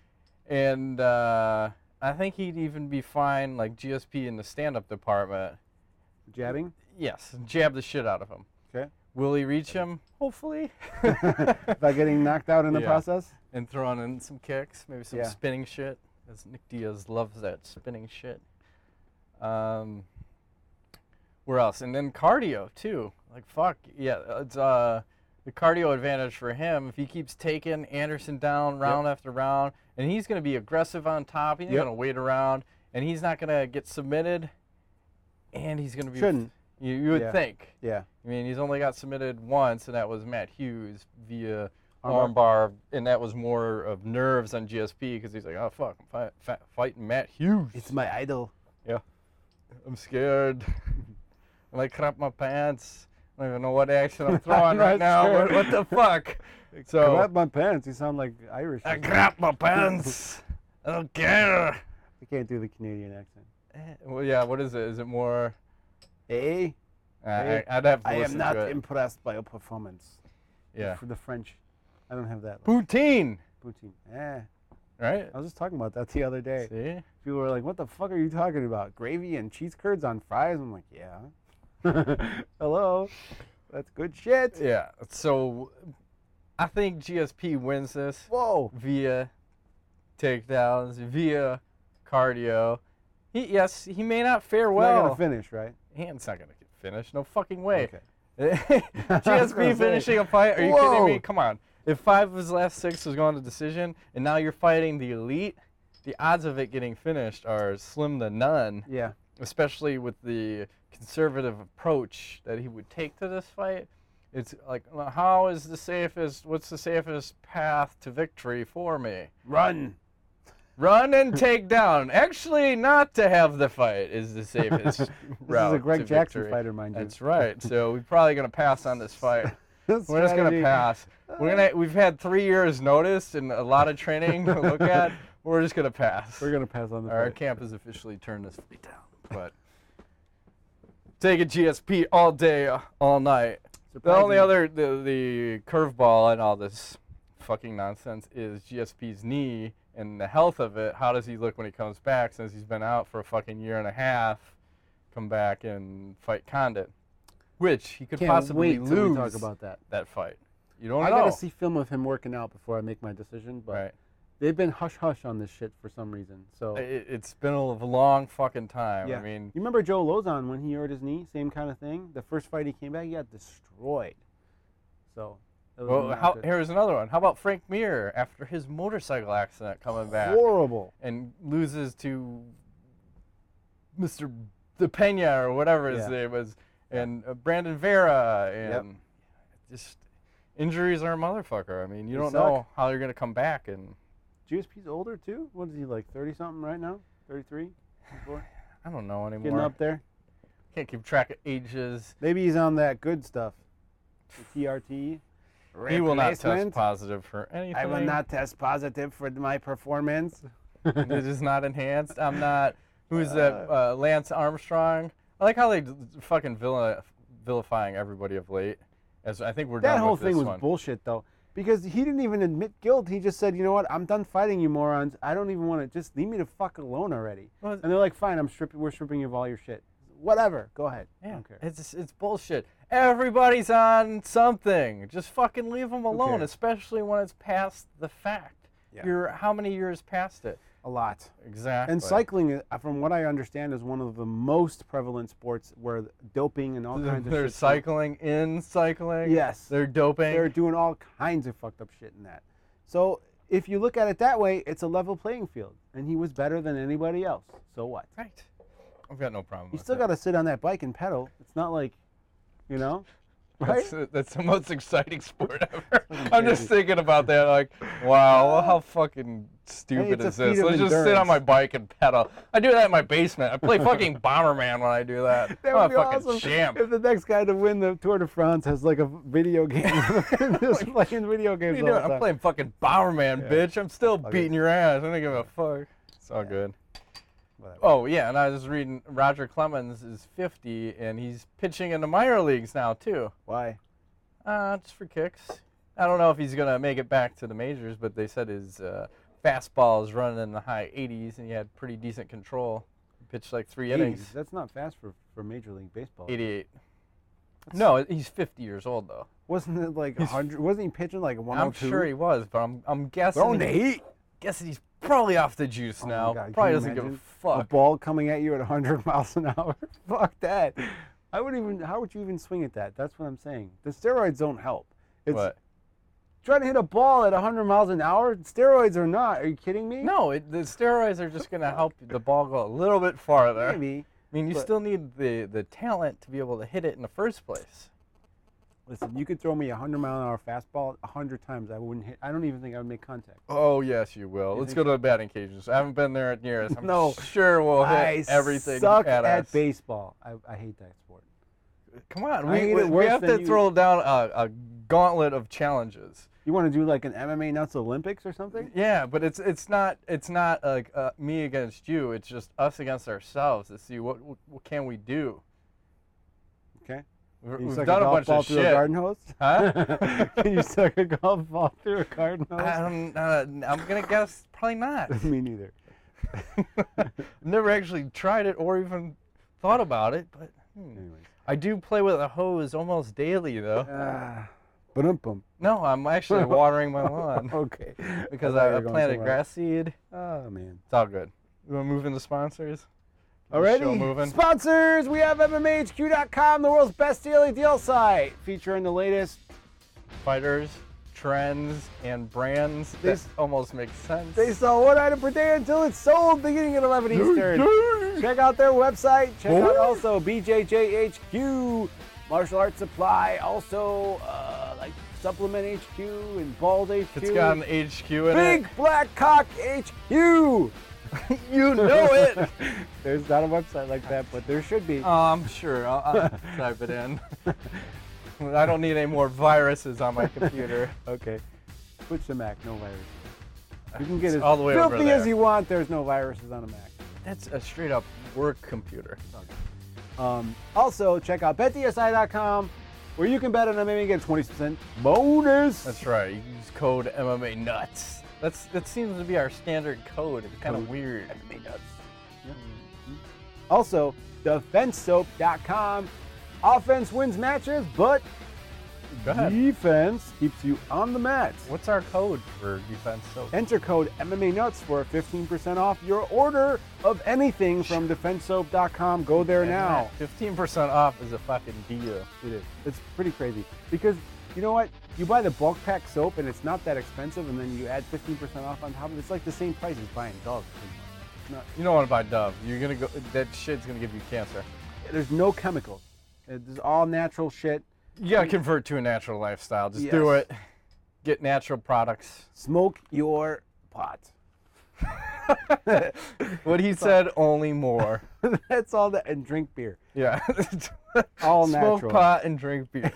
And uh, I think he'd even be fine, like G S P in the stand-up department. Jabbing? Yes, jab the shit out of him. Okay. Will he reach him? Hopefully. By getting knocked out in the Yeah. process? And throwing in some kicks, maybe some Yeah. spinning shit, as Nick Diaz loves that spinning shit. Um, where else? And then cardio too. Like fuck, yeah, it's uh the cardio advantage for him if he keeps taking Anderson down round after round, and he's gonna be aggressive on top. He's Yep. gonna wait around, and he's not gonna get submitted, and he's gonna be. Shouldn't. You, you would Yeah. think. Yeah. I mean, he's only got submitted once, and that was Matt Hughes via Armbar. armbar, and that was more of nerves on G S P because he's like, oh fuck, I'm fi- fa- fighting Matt Hughes. It's my idol. Yeah, I'm scared. I might crap my pants. I don't even know what accent I'm throwing I'm right not now. sure. But what the fuck? So Grab my pants. You sound like Irish. I crap my pants. I don't care. I can't do the Canadian accent. Eh, Well, yeah. What is it? Is it more? Hey, Uh, Hey, I, I'd have to I am listen not to it. impressed by your performance. Yeah. For the French, I don't have that. Poutine. Poutine. Eh. Right. I was just talking about that the other day. See. People were like, what the fuck are you talking about? Gravy and cheese curds on fries? I'm like, yeah. Hello. That's good shit. Yeah. So I think G S P wins this Whoa. via takedowns, via cardio. He yes, he may not fare Not well. gonna finish, right? Hand's not gonna get finished. No fucking way. Okay. G S P gonna say. finishing a fight? Are you Whoa. kidding me? Come on. If five of his last six was going to decision, and now you're fighting the elite, the odds of it getting finished are slim to none. Yeah. Especially with the conservative approach that he would take to this fight. It's like, well, how is the safest? What's the safest path to victory for me? Run. Run and take down. Actually, not to have the fight is the safest This route is a Greg to Jackson victory. fighter, mind you. That's right. So we're probably gonna pass on this fight. We're just gonna Strategy. pass. We're gonna. We've had three years notice and a lot of training to look at. We're just gonna pass. We're gonna pass on the Our fight. camp has officially turned this fight down. But take a G S P all day, uh, all night. The only Surprising. other the the curveball and all this fucking nonsense is G S P's knee and the health of it. How does he look when he comes back? Since he's been out for a fucking year and a half, come back and fight Condit, which he could Can't possibly wait till lose we talk about that. that fight. You don't I know. gotta see film of him working out before I make my decision. But Right. They've been hush hush on this shit for some reason. So It, it's been a long fucking time. yeah. I mean, you remember Joe Lozon when he hurt his knee? Same kind of thing. The first fight he came back, he got destroyed. So. It was well, not how, good. here's another one. How about Frank Mir after his motorcycle accident coming back Horrible. and loses to Mister De Pena or whatever his Yeah. name was, and uh, Brandon Vera, and Yep. just injuries are a motherfucker. I mean, you They don't suck. know how you're gonna come back. And G S P's older too. What is he like? Thirty something right now? Thirty-three? thirty-four? I don't know Getting anymore. up there. Can't keep track of ages. Maybe he's on that good stuff. The T R T. He will not test Replacement. positive for anything. I will not test positive for my performance. It is not enhanced. I'm not. Who's that? Uh, Lance Armstrong. I like how they d- fucking villa, vilifying everybody of late. As I think we're That done whole with thing this was one. bullshit, though, because he didn't even admit guilt. He just said, "You know what? I'm done fighting you morons. I don't even want to. Just leave me the fuck alone already." Well, And they're like, "Fine, I'm stripping. We're stripping you of all your shit. Whatever. Go ahead. I Yeah, don't care." it's it's bullshit. Everybody's on something. Just fucking leave them alone, cares? especially when it's past the fact. Yeah. You're how many years past it? A lot. Exactly. And cycling, uh, from what I understand, is one of the most prevalent sports where doping and all kinds of They're shit. cycling in cycling. Yes. They're doping. They're doing all kinds of fucked up shit in that. So if you look at it that way, it's a level playing field, and he was better than anybody else. So what? right. I've got no problem. You with still that. got to sit on that bike and pedal. It's not like, you know, right? That's, that's the most exciting sport ever. I'm just thinking about that, like, wow, well, how fucking stupid it's a is this? feat of Let's just sit on endurance. my bike and pedal. I do that in my basement. I play fucking Bomberman when I do that. That I'm would a be fucking awesome champ. if the next guy to win the Tour de France has like a video game, just playing video What are games you all doing? the I'm time. playing fucking Bomberman, Yeah. bitch. I'm still Okay. beating your ass. I don't give a fuck. It's all good. Whatever. Oh, yeah, and I was reading Roger Clemens is fifty, and he's pitching in the minor leagues now, too. Why? Uh, just for kicks. I don't know if he's going to make it back to the majors, but they said his uh, fastball is running in the high eighties, and he had pretty decent control. He pitched like three innings. eighties. That's not fast for, for Major League Baseball. eighty-eight. No, he's fifty years old, though. Wasn't it like one hundred? Wasn't he pitching like one oh I'm two? sure he was, but I'm, I'm guessing, Throwing the heat. guessing he's probably off the juice Oh my now. God, can Probably you doesn't give a imagine? fuck. A ball coming at you at one hundred miles an hour. Fuck that. I would even. How would you even swing at that? That's what I'm saying. The steroids don't help. It's What? trying to hit a ball at one hundred miles an hour. Steroids or not? Are you kidding me? No, it, the steroids are just going to help the ball go a little bit farther. Maybe. I mean, you but- still need the, the talent to be able to hit it in the first place. Listen, you could throw me a hundred mile an hour fastball a hundred times. I wouldn't hit. I don't even think I would make contact. Oh, yes, you will. You Let's think go to the batting cages. I haven't been there in years. I'm No. sure we'll hit I everything suck at, at us. baseball. I, I hate that sport. Come on, I we, hate we, it we worse have than to you- throw down a, a gauntlet of challenges. You want to do like an M M A Nuts Olympics or something? Yeah, but it's it's not it's not like uh, me against you. It's just us against ourselves to see what what, what can we do. Okay. We've, Can you we've suck done a a golf bunch ball of through shit. a garden hose? Huh? Can you suck a golf ball through a garden hose? I'm, uh, I'm gonna guess probably not. Me neither. I've never actually tried it or even thought about it, but hmm. Anyways. I do play with a hose almost daily though. Ah, ba-dum-bum. No, I'm actually watering my lawn Okay. because thought you I, I were going planted somewhere grass seed. else. Oh man. It's all good. You want to move into sponsors? Keep the Already. show moving. Sponsors, we have M M A H Q dot com, the world's best daily deal site, featuring the latest. Fighters, trends, and brands. They This s- almost makes sense. They sell one item per day until it's sold, beginning at eleven Eastern. Check out their website. Check out Oh. also B J J H Q, Martial Arts Supply, also uh, like Supplement H Q and Bald H Q. It's got an H Q in Big Black Cock H Q. it. You know it. There's not a website like that, but there should be. Oh, I'm sure. I'll, I'll type it in. I don't need any more viruses on my computer. Okay. Switch to Mac, no viruses. You can get It's as all the way over filthy as there. you want. There's no viruses on a Mac. That's a straight up work computer. Um, also, check out bet D S I dot com, where you can bet on M M A and get a twenty percent bonus. That's right. You use code M M A Nuts. That's that seems to be our standard code. It's kind of Code weird. M M A Nuts. Also, defense soap dot com. Offense wins matches, but Go ahead. Defense keeps you on the mat. What's our code for defense soap? Enter code M M A Nuts for fifteen percent off your order of anything from defense soap dot com. Go there now. fifteen percent off is a fucking deal. It is. It's pretty crazy because you know what? You buy the bulk pack soap and it's not that expensive, and then you add fifteen percent off on top of it. It's like the same price as buying Dove. It's not, You don't want to buy Dove. You're gonna go. That shit's gonna give you cancer. there's no chemicals. It's all natural shit. You gotta convert to a natural lifestyle. Just Yes. do it. Get natural products. Smoke your pot. What he said, only more. That's all that, and drink beer. Yeah. All Smoke natural. pot and drink beer.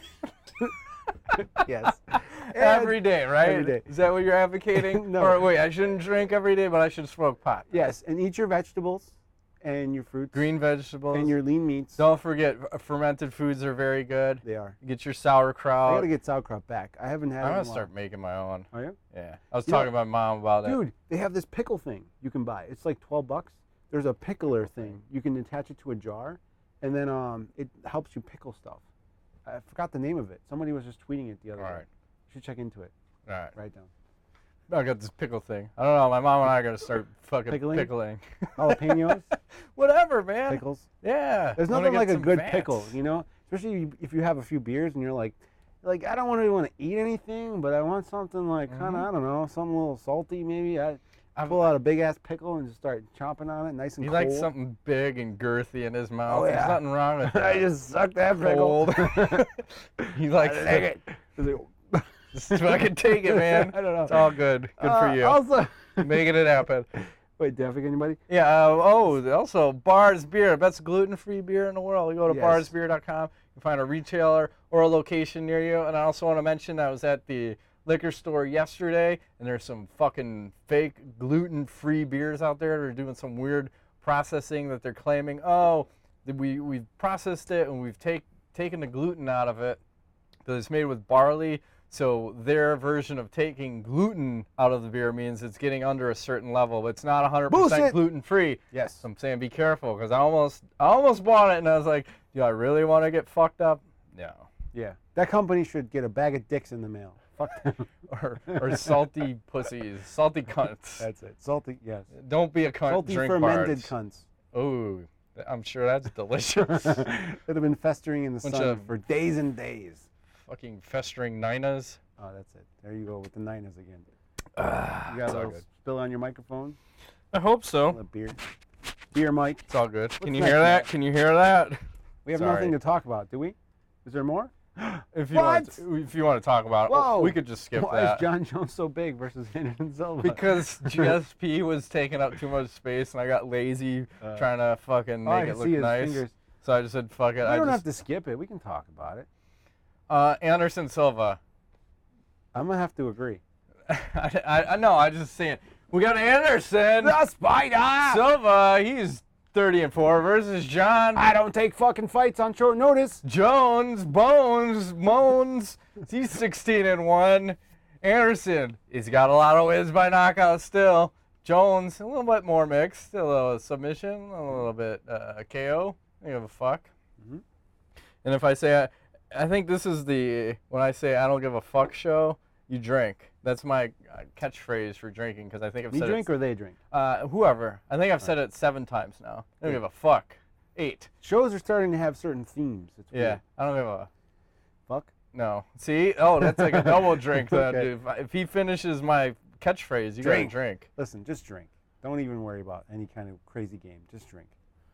Yes. Every day, right? Every day. Is that what you're advocating? No. Or wait, I shouldn't drink every day, but I should smoke pot. Yes, and eat your vegetables and your fruits Green vegetables. and your lean meats. Don't forget, f- fermented foods are very good. They are. Get your I sauerkraut. gotta get sauerkraut back. I haven't had I'm it in gonna a while. start making my own. Are you? Yeah. I was You know- talking to my mom about it. Dude, they have this pickle thing you can buy. It's like twelve bucks. There's a pickler thing. You can attach it to a jar, and then um, it helps you pickle stuff. I forgot the name of it. Somebody was just tweeting it the other All day. right. You should check into it. All right. Write down. I got this pickle thing. I don't know. My mom and I are gonna start fucking Pickling? pickling. Jalapenos, Whatever, man. pickles. Yeah. There's I'm nothing gonna like get a some good vats. pickle, you know? Especially if you have a few beers and you're like, like I don't want to want to eat anything, but I want something like kind of Mhm. I don't know, something a little salty maybe. I I've- pull out a big ass pickle and just start chomping on it, nice and He cold. likes something big and girthy in his mouth. Oh, yeah. There's nothing wrong with that. I just suck that pickle. Cold. He likes I it. like it. Just fucking take it, man. I don't know. It's all good. Good Uh, for you. Also, Making it happen. wait, did I forget anybody? Yeah. Uh, oh, also Bars Beer, best gluten-free beer in the world. You go to Yes. bars beer dot com. You can find a retailer or a location near you. And I also want to mention I was at the liquor store yesterday, and there's some fucking fake gluten-free beers out there. They're doing some weird processing that they're claiming. Oh, that we we've processed it and we've take taken the gluten out of it because it's made with barley. So their version of taking gluten out of the beer means it's getting under a certain level, but it's not one hundred percent Bullshit. gluten-free. Yes. So I'm saying be careful because I almost I almost bought it and I was like, do I really want to get fucked up? No. Yeah. That company should get a bag of dicks in the mail. Fuck them. Or, or salty pussies, salty cunts. That's it. Salty, yes. Don't be a cunt. Salty drink fermented bars. cunts. Oh, I'm sure that's delicious. That have been festering in the Bunch sun of- for days and days. Fucking festering ninas. Oh, that's it. There you go with the Niners again. Ah, You got it's a all little good. spill on your microphone? I hope A so. little beer. Beer, Mike. It's all good. Can you next, hear that? Matt? Can you hear that? We have Sorry. nothing to talk about, do we? Is there more? If you want, What? to, if you want to talk about it, Whoa. we could just skip Why that. is John Jones so big versus Anderson Silva? Because G S P was taking up too much space, and I got lazy Uh, trying to fucking oh, I make can it look see his nice. fingers. So I just said, "Fuck it." We I don't just, have to skip it. We can talk about it. uh, Anderson Silva. I'm gonna have to agree. I, I, I know. I just saying. We got Anderson The Spider. Silva. He's thirty and four versus John I don't take fucking fights on short notice. Jones. Bones. Moans. He's sixteen and one. Anderson. He's got a lot of wins by knockout still. Jones, a little bit more mixed. Still a little submission. A little bit uh, K O. I don't give a fuck. Mhm. And if I say, I, I think this is the, when I say I don't give a fuck show, you drink. That's my uh, catchphrase for drinking because I think I've Me said drink it. or they drink? Uh, whoever. I think I've said it seven times now. I don't give a fuck. Eight. Shows are starting to have certain themes. It's Yeah. weird. I don't give a, Fuck. no. See? Oh, that's like a double drink. Then, Okay. dude. If, I- if he finishes my catchphrase, you Drink. gotta drink. Listen, just drink. Don't even worry about any kind of crazy game. Just drink.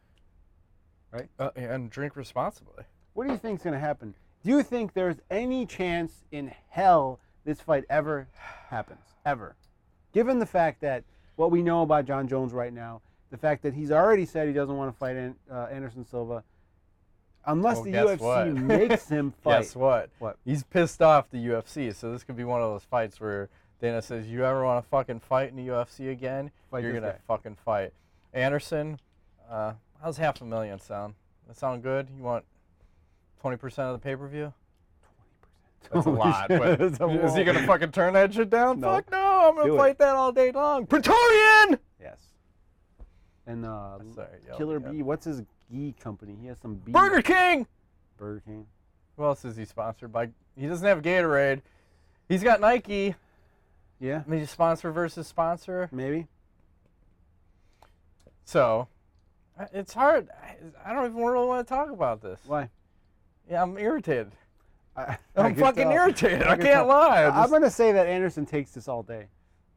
Uh, and drink responsibly. What do you think's gonna happen? Do you think there's any chance in hell this fight ever happens? Ever? Given the fact that what we know about John Jones right now, the fact that he's already said he doesn't want to fight An- uh, Anderson Silva, unless Well, the guess U F C what? makes him fight. Guess what? What? He's pissed off the U F C, so this could be one of those fights where Dana says, you ever want to fucking fight in the U F C again? Fight You're this going to guy. fucking fight. Anderson, uh, how's half a million sound? That sound good? You want twenty percent of the pay-per-view? That's a Holy lot, shit, but that's a is he lot. going to fucking turn that shit down? No. Fuck no, I'm going Do to it. fight that all day long. Praetorian! Yes. And uh, Sorry, yelled Killer again. Bee, what's his ghee company? He has some bee. Burger King! Burger King. Who else is he sponsored by? He doesn't have Gatorade. He's got Nike. Yeah, Maybe sponsor versus sponsor. maybe. So, uh, it's hard. I- I don't even really want to talk about this. Why? Yeah, I'm irritated. I, I I'm can fucking tell. irritated. I can can't tell. lie. I- I I'm just- gonna say that Anderson takes this all day.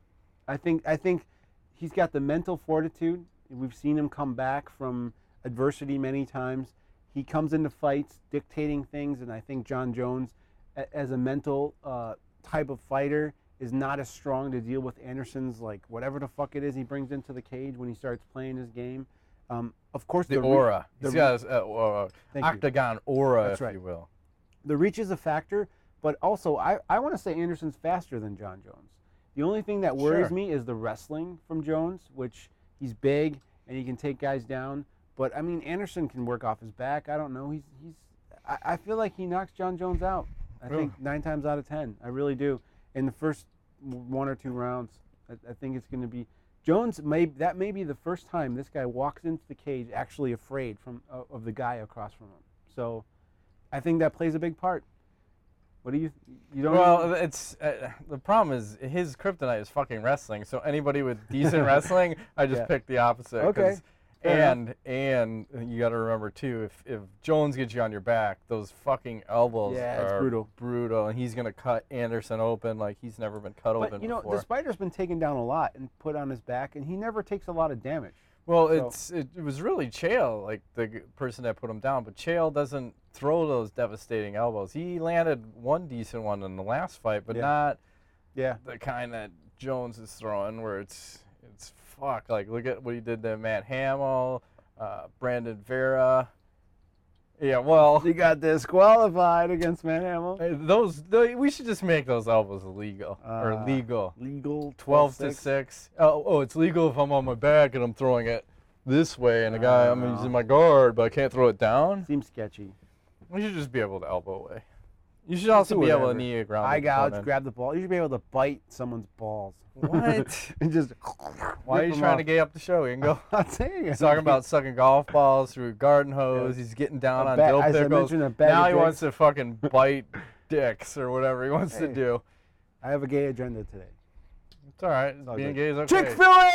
I think I think he's got the mental fortitude. We've seen him come back from adversity many times. He comes into fights dictating things, and I think John Jones, a- as a mental uh, type of fighter, is not as strong to deal with Anderson's, like, whatever the fuck it is he brings into the cage when he starts playing his game. Um, of course, the re- aura. the He's re- got his, uh, uh, Thank you. octagon aura, That's if right. you will. The reach is a factor, but also I, I want to say Anderson's faster than John Jones. The only thing that worries Sure. me is the wrestling from Jones, which he's big and he can take guys down. But I mean, Anderson can work off his back. I don't know. He's he's. I, I feel like he knocks John Jones out. I Really? think nine times out of ten. I really do. In the first one or two rounds, I, I think it's going to be Jones. May that may be the first time this guy walks into the cage actually afraid from uh, of the guy across from him. So, I think that plays a big part. What do you you don't? Well, it's uh, the problem is his kryptonite is fucking wrestling. So anybody with decent wrestling, I just Yeah. pick the opposite. 'cause- Okay. Fair And and you got to remember too, if if Jones gets you on your back, those fucking elbows Yeah, it's are brutal. brutal, and he's gonna cut Anderson open like he's never been cut But open you know, before. the spider's been taken down a lot and put on his back, and he never takes a lot of damage. Well, So- it's it, it was really Chael, like the g- person that put him down, but Chael doesn't throw those devastating elbows. He landed one decent one in the last fight, but Yeah. not Yeah. the kind that Jones is throwing, where it's it's fuck. Like look at what he did to Matt Hamill, uh, Brandon Vera. Yeah, well, He got disqualified against Matt Hamill. uh, those the, we should just make those elbows illegal or Uh, legal. Legal Twelve to six. Oh, oh, it's legal if I'm on my back and I'm throwing it this way, and the guy I'm Uh, using my guard, but I can't throw it down. Seems sketchy. We should just be able to elbow away. You should also do be able to whatever. knee a ground. Eye gouge, opponent. grab the ball. You should be able to bite someone's balls. What? and just. Why are you trying to gay up the show? You can go. I'm not saying it. He's talking about sucking golf balls through a garden hose. He's getting down A on ba- dill as I pickles. mentioned, a bag Now of he dicks. wants to fucking bite dicks or whatever he wants to Hey. do. I have a gay agenda today. It's all right. all Being good. gay is okay.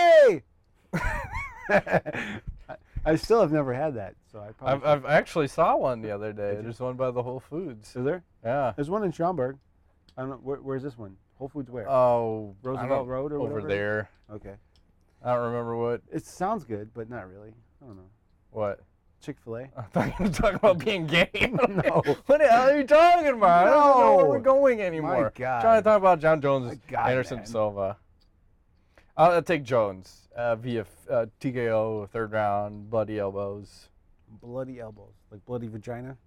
Chick-fil-A! I, I still have never had that, so I probably. I've, I've actually saw one the other day. Did you? There's one by the Whole Foods. Is there? Yeah. There's one in Schaumburg. I don't know. Where, where's this one? Whole Foods where? Oh, I Roosevelt don't- Road or over whatever? there. Okay. I don't remember what. It sounds good, but not really. I don't know. What? Chick-fil-A? I thought you were talking about being gay. No. What the hell are you talking about? I don't even know where No. we're going anymore. God. I'm trying to talk about John Jones, My God, Anderson man. Silva. I'll, I'll take Jones uh, via uh, T K O, third round, bloody elbows. Bloody elbows. Like bloody vagina?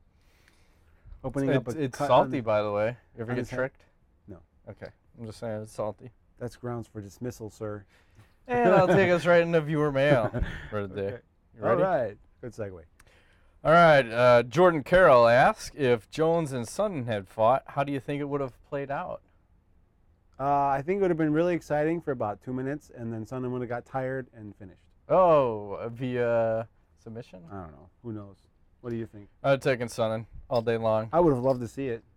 Opening It's, up a it's cut salty, on- by the way. You ever on get his head? tricked? No. Okay. I'm just saying it's salty. That's grounds for dismissal, sir. And I'll take us right into viewer mail for the day. Okay. You All ready? right. Good segue. All right. Uh, Jordan Carroll asks, if Jones and Sutton had fought, how do you think it would have played out? Uh, I think it would have been really exciting for about two minutes, and then Sutton would have got tired and finished. Oh, uh, via submission? I don't know. Who knows? What do you think? I'd taken Sutton all day long. I would have loved to see it.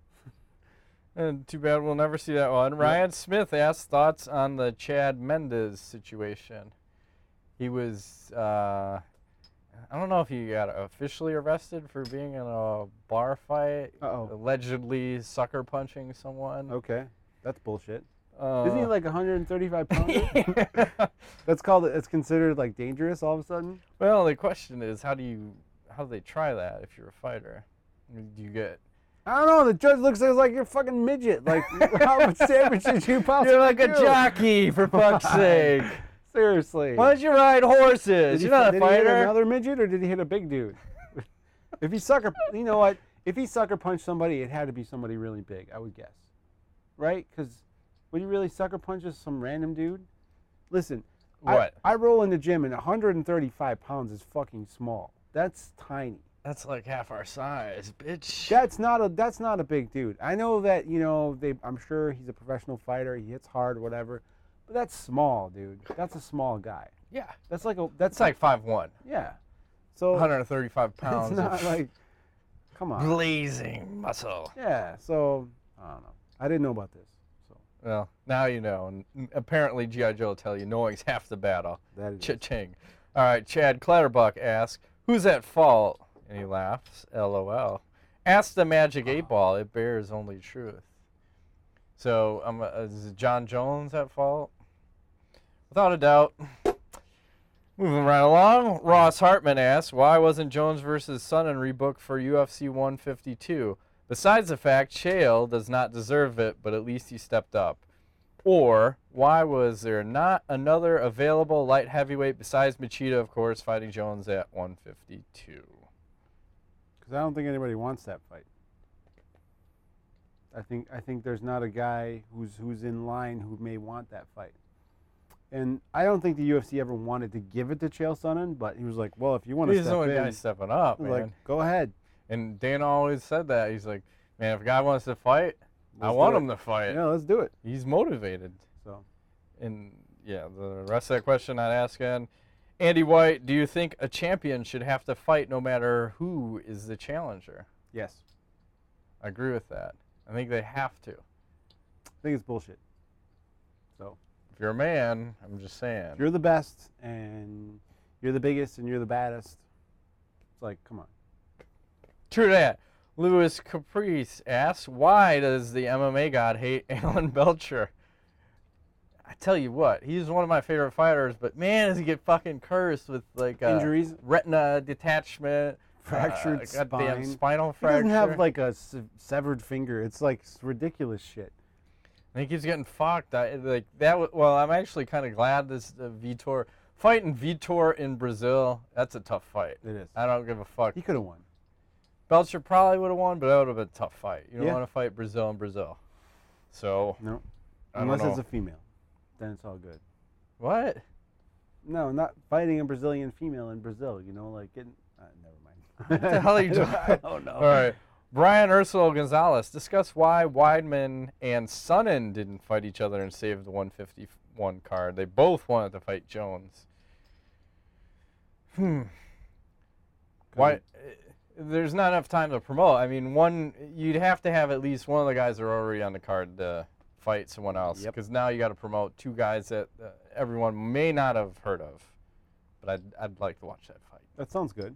And too bad we'll never see that one. Ryan Smith asked thoughts on the Chad Mendes situation. He was, uh, I don't know if he got officially arrested for being in a bar fight, Uh-oh. allegedly sucker punching someone. Okay. That's bullshit. Uh, Isn't he like one hundred thirty-five pounds? That's called, it's considered like dangerous all of a sudden? Well, the question is, how do you, how do they try that if you're a fighter? I mean, do you get? I don't know. The judge looks at us like you're a fucking midget. Like, how much damage did you possibly You're like a do? jockey, for fuck's sake. Seriously. Why don't you ride horses? Did he You're not did a he hit fighter. another midget or did he hit a big dude? If he sucker, you know what? If he sucker punched somebody, it had to be somebody really big, I would guess. Right? Because would you really sucker punch just some random dude? Listen, What? I, I roll in the gym and one hundred thirty-five pounds is fucking small. That's tiny. That's like half our size, bitch. That's not a that's not a big dude. I know that, you know, they I'm sure he's a professional fighter, he hits hard, whatever. But that's small, dude. That's a small guy. Yeah. That's like a that's It's like five one. yeah. So one hundred thirty-five pounds it's not of like come on. blazing muscle. Yeah, so I don't know. I didn't know about this. So Well, now you know. And apparently G I. Joe will tell you knowing's half the battle. that is. Cha-ching. All right, Chad Clatterbuck asks, who's at fault? And he laughs, LOL. Ask the Magic eight Ball. It bears only truth. So um, uh, is John Jones at fault? Without a doubt. Moving right along, Ross Hartman asks, why wasn't Jones versus Sonnen rebooked for U F C one fifty-two? Besides the fact Chael does not deserve it, but at least he stepped up. Or, why was there not another available light heavyweight besides Machida, of course, fighting Jones at one fifty-two? Because I don't think anybody wants that fight. I think I think there's not a guy who's who's in line who may want that fight. And I don't think the U F C ever wanted to give it to Chael Sonnen, but he was like, well, if you want to He's step the only in, guy stepping up, he was man. like, go ahead. And Dana always said that. He's like, man, if a guy wants to fight, I Let's want do him it. to fight. Yeah, let's do it. He's motivated. So And, yeah, the rest of that question I'd ask again. Andy White, do you think a champion should have to fight no matter who is the challenger? yes, I agree with that. I think they have to. I think it's bullshit. So If you're a man, I'm just saying. if you're the best and you're the biggest and you're the baddest, it's like, come on. True that. Louis Caprice asks, why does the M M A god hate Alan Belcher? I tell you what, he's one of my favorite fighters, but man, does he get fucking cursed with like uh, Injuries? retina detachment, Fractured uh, goddamn spine. spinal He fracture. doesn't have like a se- severed finger. It's like s- ridiculous shit. And he keeps getting fucked. I, like that. w- Well, I'm actually kind of glad this uh, Vitor fighting Vitor in Brazil. That's a tough fight. It is. I don't give a fuck. He could have won. Belcher probably would have won, but that would have been a tough fight. You don't Yeah. want to fight Brazil in Brazil. So No, I don't unless know. it's a female, then it's all good. what? No, not fighting a Brazilian female in Brazil. You know, like getting. Uh, never mind. What the hell are you doing? I don't know. All right. Brian Ursula Gonzalez, discuss why Weidman and Sonnen didn't fight each other and save the one fifty-one card. They both wanted to fight Jones. Hmm. Why? There's not enough time to promote. I mean, one you'd have to have at least one of the guys that are already on the card to fight someone else, Yep. because now you got to promote two guys that uh, everyone may not have heard of. But I'd I'd like to watch that fight. That sounds good.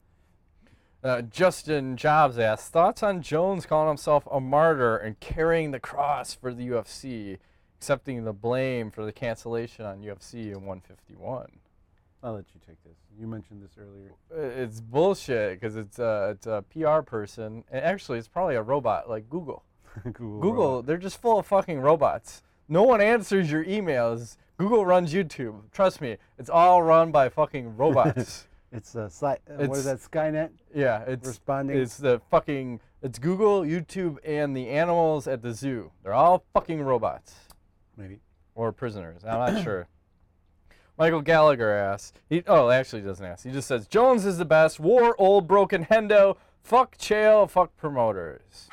Uh, Justin Jobs asks, thoughts on Jones calling himself a martyr and carrying the cross for the U F C, accepting the blame for the cancellation on U F C in one fifty-one. I'll let you take this. You mentioned this earlier. Uh, It's bullshit because it's, uh, it's a P R person. And actually, it's probably a robot like Google. Google. Google, robot. they're just full of fucking robots. No one answers your emails. Google runs YouTube. Trust me, it's all run by fucking robots. It's a sli- uh, what is that? It's- Skynet Yeah, it's responding. It's the fucking it's Google, YouTube, and the animals at the zoo. They're all fucking robots Maybe. or prisoners. I'm not sure. Michael Gallagher asks. He oh, actually he doesn't ask. He just says Jones is the best. War old broken hendo. Fuck Chael. Fuck promoters.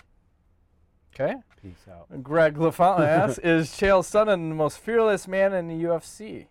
Okay. Peace out. Greg LaFontaine asks, is Chael Sonnen the most fearless man in the U F C?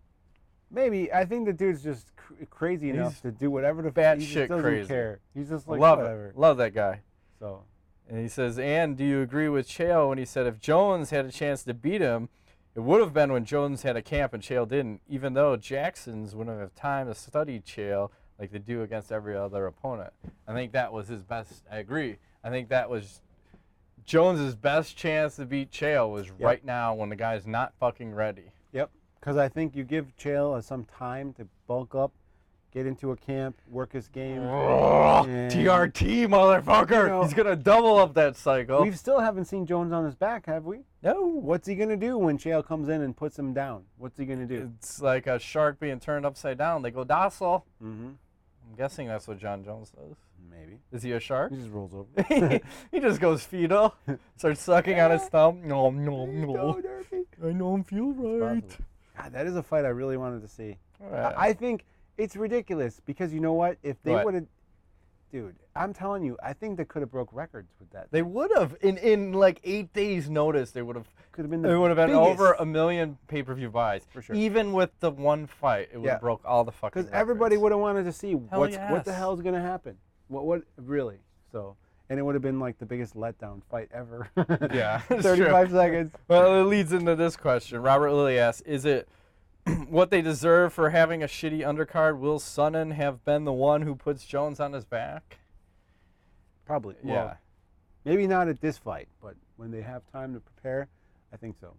Maybe. I think the dude's just cr- crazy He's enough to do whatever the f- bat he just shit doesn't crazy. care. He's just like Love whatever. it. Love that guy. So And he says, and do you agree with Chael when he said if Jones had a chance to beat him, it would have been when Jones had a camp and Chael didn't, even though Jackson's wouldn't have time to study Chael like they do against every other opponent. I think that was his best. I agree. I think that was Jones's best chance to beat Chael was Yep. right now when the guy's not fucking ready. Yep. Because I think you give Chael uh, some time to bulk up, get into a camp, work his game. and T R T, motherfucker! You know, He's gonna double up that cycle. We still haven't seen Jones on his back, have we? No. What's he gonna do when Chael comes in and puts him down? What's he gonna do? It's like a shark being turned upside down. They go docile. Mm-hmm. I'm guessing that's what John Jones does. Maybe. Is he a shark? He just rolls over. He just goes fetal, starts sucking on his thumb. No, no, No, no. Derpy. I don't feel right. possible. God, that is a fight I really wanted to see. Alright. I I think it's ridiculous because you know what? If they What? would have, dude, I'm telling you, I think they could have broke records with that. They would have in in like eight days' notice. They would have. Could have been the It would have been biggest. over a million pay-per-view buys. For sure. Even with the one fight, it would have Yeah. broke all the fucking. Because everybody records. would have wanted to see Hell what's what the yes. hell is going to happen. What what really? So and it would have been like the biggest letdown fight ever. Yeah, it's thirty-five true. seconds. Well, it leads into this question. Robert Lilly asks, is it what they deserve for having a shitty undercard? Will Sonnen have been the one who puts Jones on his back? Probably. Yeah. Well, maybe not at this fight, but when they have time to prepare, I think so.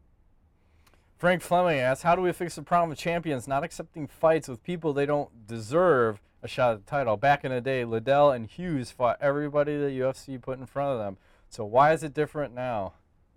Frank Fleming asks, how do we fix the problem of champions not accepting fights with people they don't deserve a shot at the title? Back in the day, Liddell and Hughes fought everybody the U F C put in front of them. So why is it different now?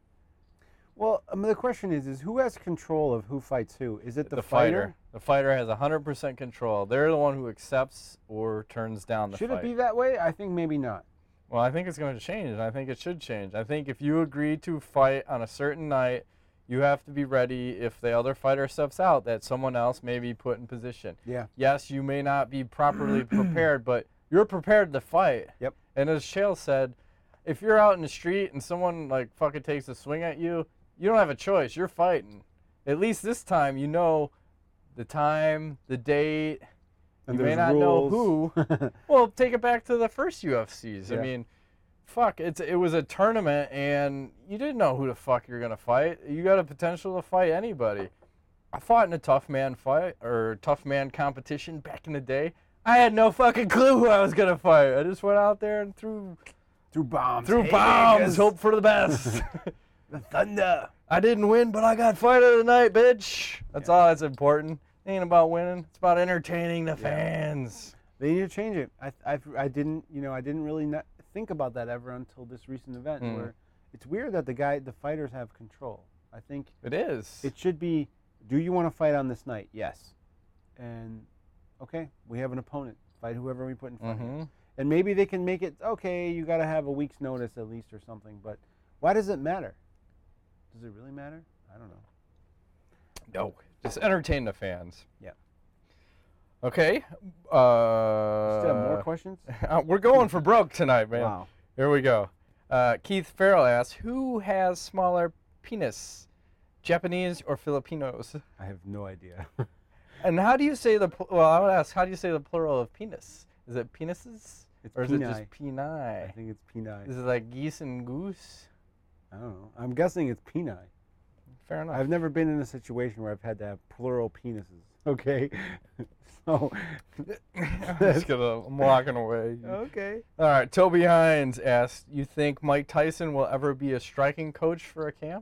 Well, um, the question is, is who has control of who fights who? Is it the, The fighter? fighter. The fighter has one hundred percent control. They're the one who accepts or turns down the Should fight. it be that way? I think maybe not. Well, I think it's going to change, and I think it should change. I think if you agree to fight on a certain night, you have to be ready if the other fighter steps out that someone else may be put in position. Yeah. Yes, you may not be properly prepared, but you're prepared to fight. Yep. And as Chael said, if you're out in the street and someone like fucking takes a swing at you, you don't have a choice. You're fighting. At least this time you know the time, the date. And You may there's not know rules. who. Well, take it back to the first U F Cs. Yeah. I mean, fuck, it's it was a tournament, and you didn't know who the fuck you're gonna fight. You got a potential to fight anybody. I fought in a tough man fight or tough man competition back in the day. I had no fucking clue who I was gonna fight. I just went out there and threw Through bombs. threw Hey, bombs, Vegas. hope for the best. The thunder. I didn't win, but I got fight of the night, bitch. That's Yeah. all that's important. It ain't about winning. It's about entertaining the fans. They need to change it. I, I, I didn't, you know, I didn't really not think about that ever until this recent event, Mm. where it's weird that the guy, the fighters have control. I think It is. it should be, do you want to fight on this night? Yes. And okay, we have an opponent. Fight whoever we put in front of Mhm. you. And maybe they can make it okay. You got to have a week's notice at least or something. But why does it matter? Does it really matter? I don't know. No, just entertain the fans. Yeah. Okay. Uh, Still have more questions? we're going for broke tonight, man. Wow. Here we go. Uh, Keith Farrell asks, who has smaller penis, Japanese or Filipinos? I have no idea. And how do you say the, pl- well, I would ask, how do you say the plural of penis? Is it penises? It's or is it peni. just peni? I think it's peni. Is it like geese and goose? I don't know. I'm guessing it's peni. Fair enough. I've never been in a situation where I've had to have plural penises. Okay. So. I'm just gonna, I'm walking away. Okay. All right, Toby Hines asked, you think Mike Tyson will ever be a striking coach for a camp?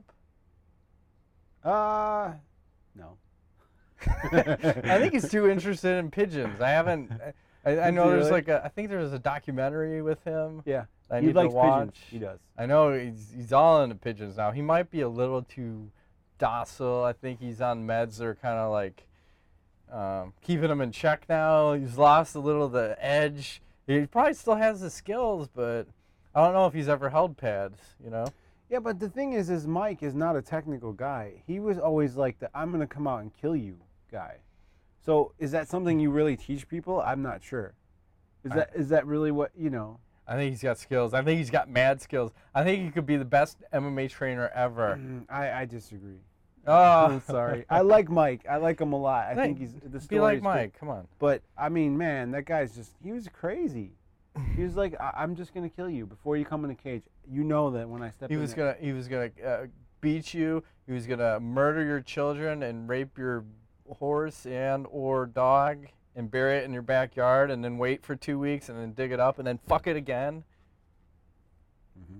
Uh, no. I think he's too interested in pigeons. I haven't, I, I Is know he there's really? like a, I think there's a documentary with him. Yeah. I He need to likes watch. pigeons. He does. I know he's, he's all into pigeons now. He might be a little too docile. I think he's on meds that are kind of like um, keeping him in check now. He's lost a little of the edge. He probably still has the skills, but I don't know if he's ever held pads, you know? Yeah, but the thing is, is Mike is not a technical guy. He was always like the "I'm gonna come out and kill you" guy. So is that something you really teach people? I'm not sure. Is I- that is that really what you know? I think he's got skills. I think he's got mad skills. I think he could be the best M M A trainer ever. Mm, I I disagree. Oh, I'm sorry. I like Mike. I like him a lot. I think he's the story. Be like is cool. Mike. Come on. But I mean, man, that guy's just—he was crazy. He was like, I- "I'm just gonna kill you before you come in the cage." You know that when I step He in was there- gonna. He was gonna uh, beat you. He was gonna murder your children and rape your horse and or dog and bury it in your backyard and then wait for two weeks and then dig it up and then fuck it again. Mhm.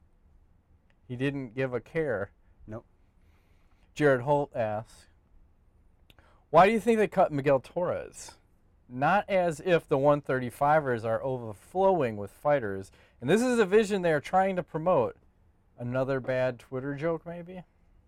He didn't give a care. Nope. Jared Holt asks, why do you think they cut Miguel Torres? Not as if the one thirty-fivers are overflowing with fighters, and this is a vision they are trying to promote. Another bad Twitter joke, maybe?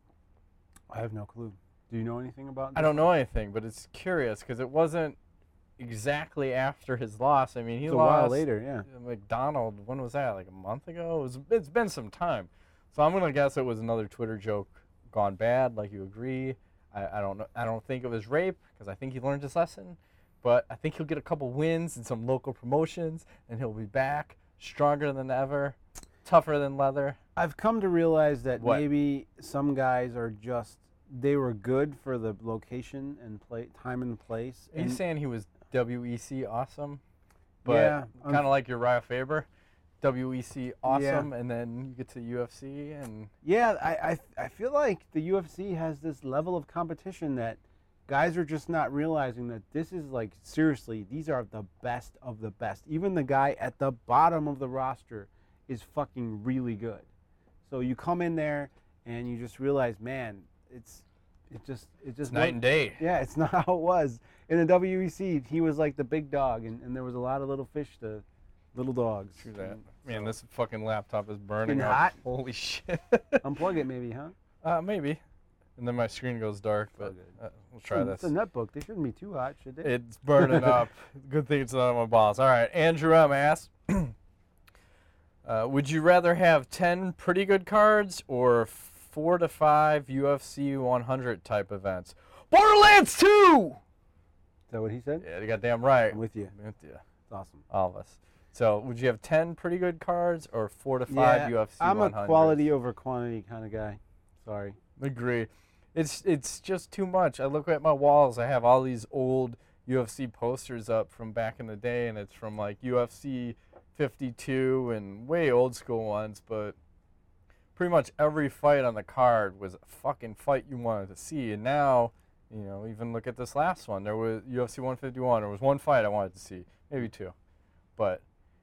I have no clue. Do you know anything about? I this? don't know anything, but it's curious because it wasn't exactly after his loss. I mean, he It's a lost while later, yeah. McDonald. When was that? Like a month ago? It was, it's been some time. So I'm gonna guess it was another Twitter joke gone bad. Like you agree? I, I don't know. I don't think it was rape because I think he learned his lesson. But I think he'll get a couple wins in some local promotions, and he'll be back stronger than ever, tougher than leather. I've come to realize that What? maybe some guys are just they were good for the location and play time and place. Are you and saying he was W E C awesome? But Yeah, kind of like Uriah Faber. W E C awesome, and then you get to U F C and Yeah, I, I I feel like the U F C has this level of competition that guys are just not realizing that this is like, seriously, these are the best of the best. Even the guy at the bottom of the roster is fucking really good. So you come in there and you just realize, man, it's it just it just it's night and day. Yeah, it's not how it was. In the W E C, he was like the big dog, and, and there was a lot of little fish to little dogs. True that. And Man, so- this fucking laptop is burning Getting up. hot? Holy shit. Unplug it maybe, huh? uh, maybe. And then my screen goes dark, all but good. uh, we'll try It's this. a netbook. They shouldn't be too hot, should they? It's burning up. Good thing it's not on my balls. All right, Andrew M. asks, uh, would you rather have ten pretty good cards or four to five U F C one hundred type events? Borderlands two! Is that what he said? Yeah, you got damn right. I'm with you. I'm with you. It's awesome. All of us. So, would you have ten pretty good cards or four to five Yeah, U F C I'm one hundred? a quality over quantity kind of guy. Sorry. Agree. It's it's just too much. I look at my walls. I have all these old U F C posters up from back in the day, and it's from like U F C fifty-two and way old school ones. But pretty much every fight on the card was a fucking fight you wanted to see. And now, you know, even look at this last one. There was U F C one fifty-one. There was one fight I wanted to see, maybe two, but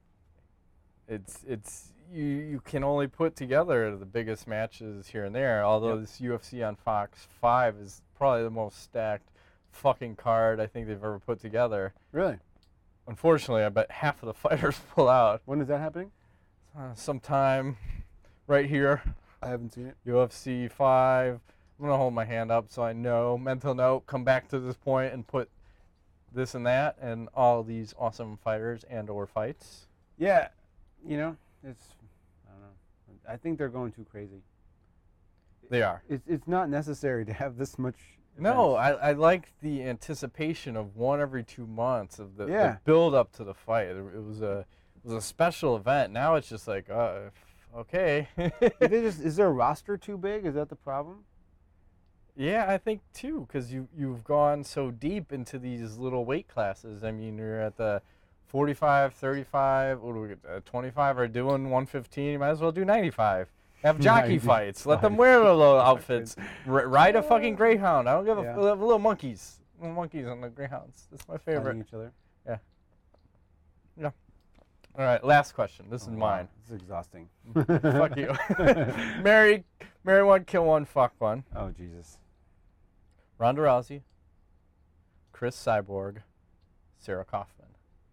it's it's. You, you can only put together the biggest matches here and there, although Yep. this U F C on Fox five is probably the most stacked fucking card I think they've ever put together. Really? Unfortunately, I bet half of the fighters pull out. When is that happening? Uh, sometime right here, I haven't seen it. U F C five. I'm going to hold my hand up so I know. Mental note, come back to this point and put this and that and all these awesome fighters and or fights. Yeah, you know, it's, I don't know. I think they're going too crazy. They are. It's it's not necessary to have this much. No, events. I, I like the anticipation of one every two months of the, Yeah. the build up to the fight. It, it was a it was a special event. Now it's just like, uh, okay. Did they just, is their roster too big? Is that the problem? Yeah, I think too, because you you've gone so deep into these little weight classes. I mean, you're at the forty-five, thirty-five, what do we get? Uh, twenty-five are doing one fifteen. You might as well do ninety-five. Have jockey ninety fights. Let them five. wear the little outfits. R- ride a fucking greyhound. I don't give a Yeah. f- little monkeys. Little monkeys on the greyhounds. That's my favorite. Fighting each other. All right, last question. This Oh, is wow. mine. This is exhausting. Fuck you. marry, marry one, kill one, fuck one. Oh Jesus. Ronda Rousey, Chris Cyborg, Sarah Kaufman.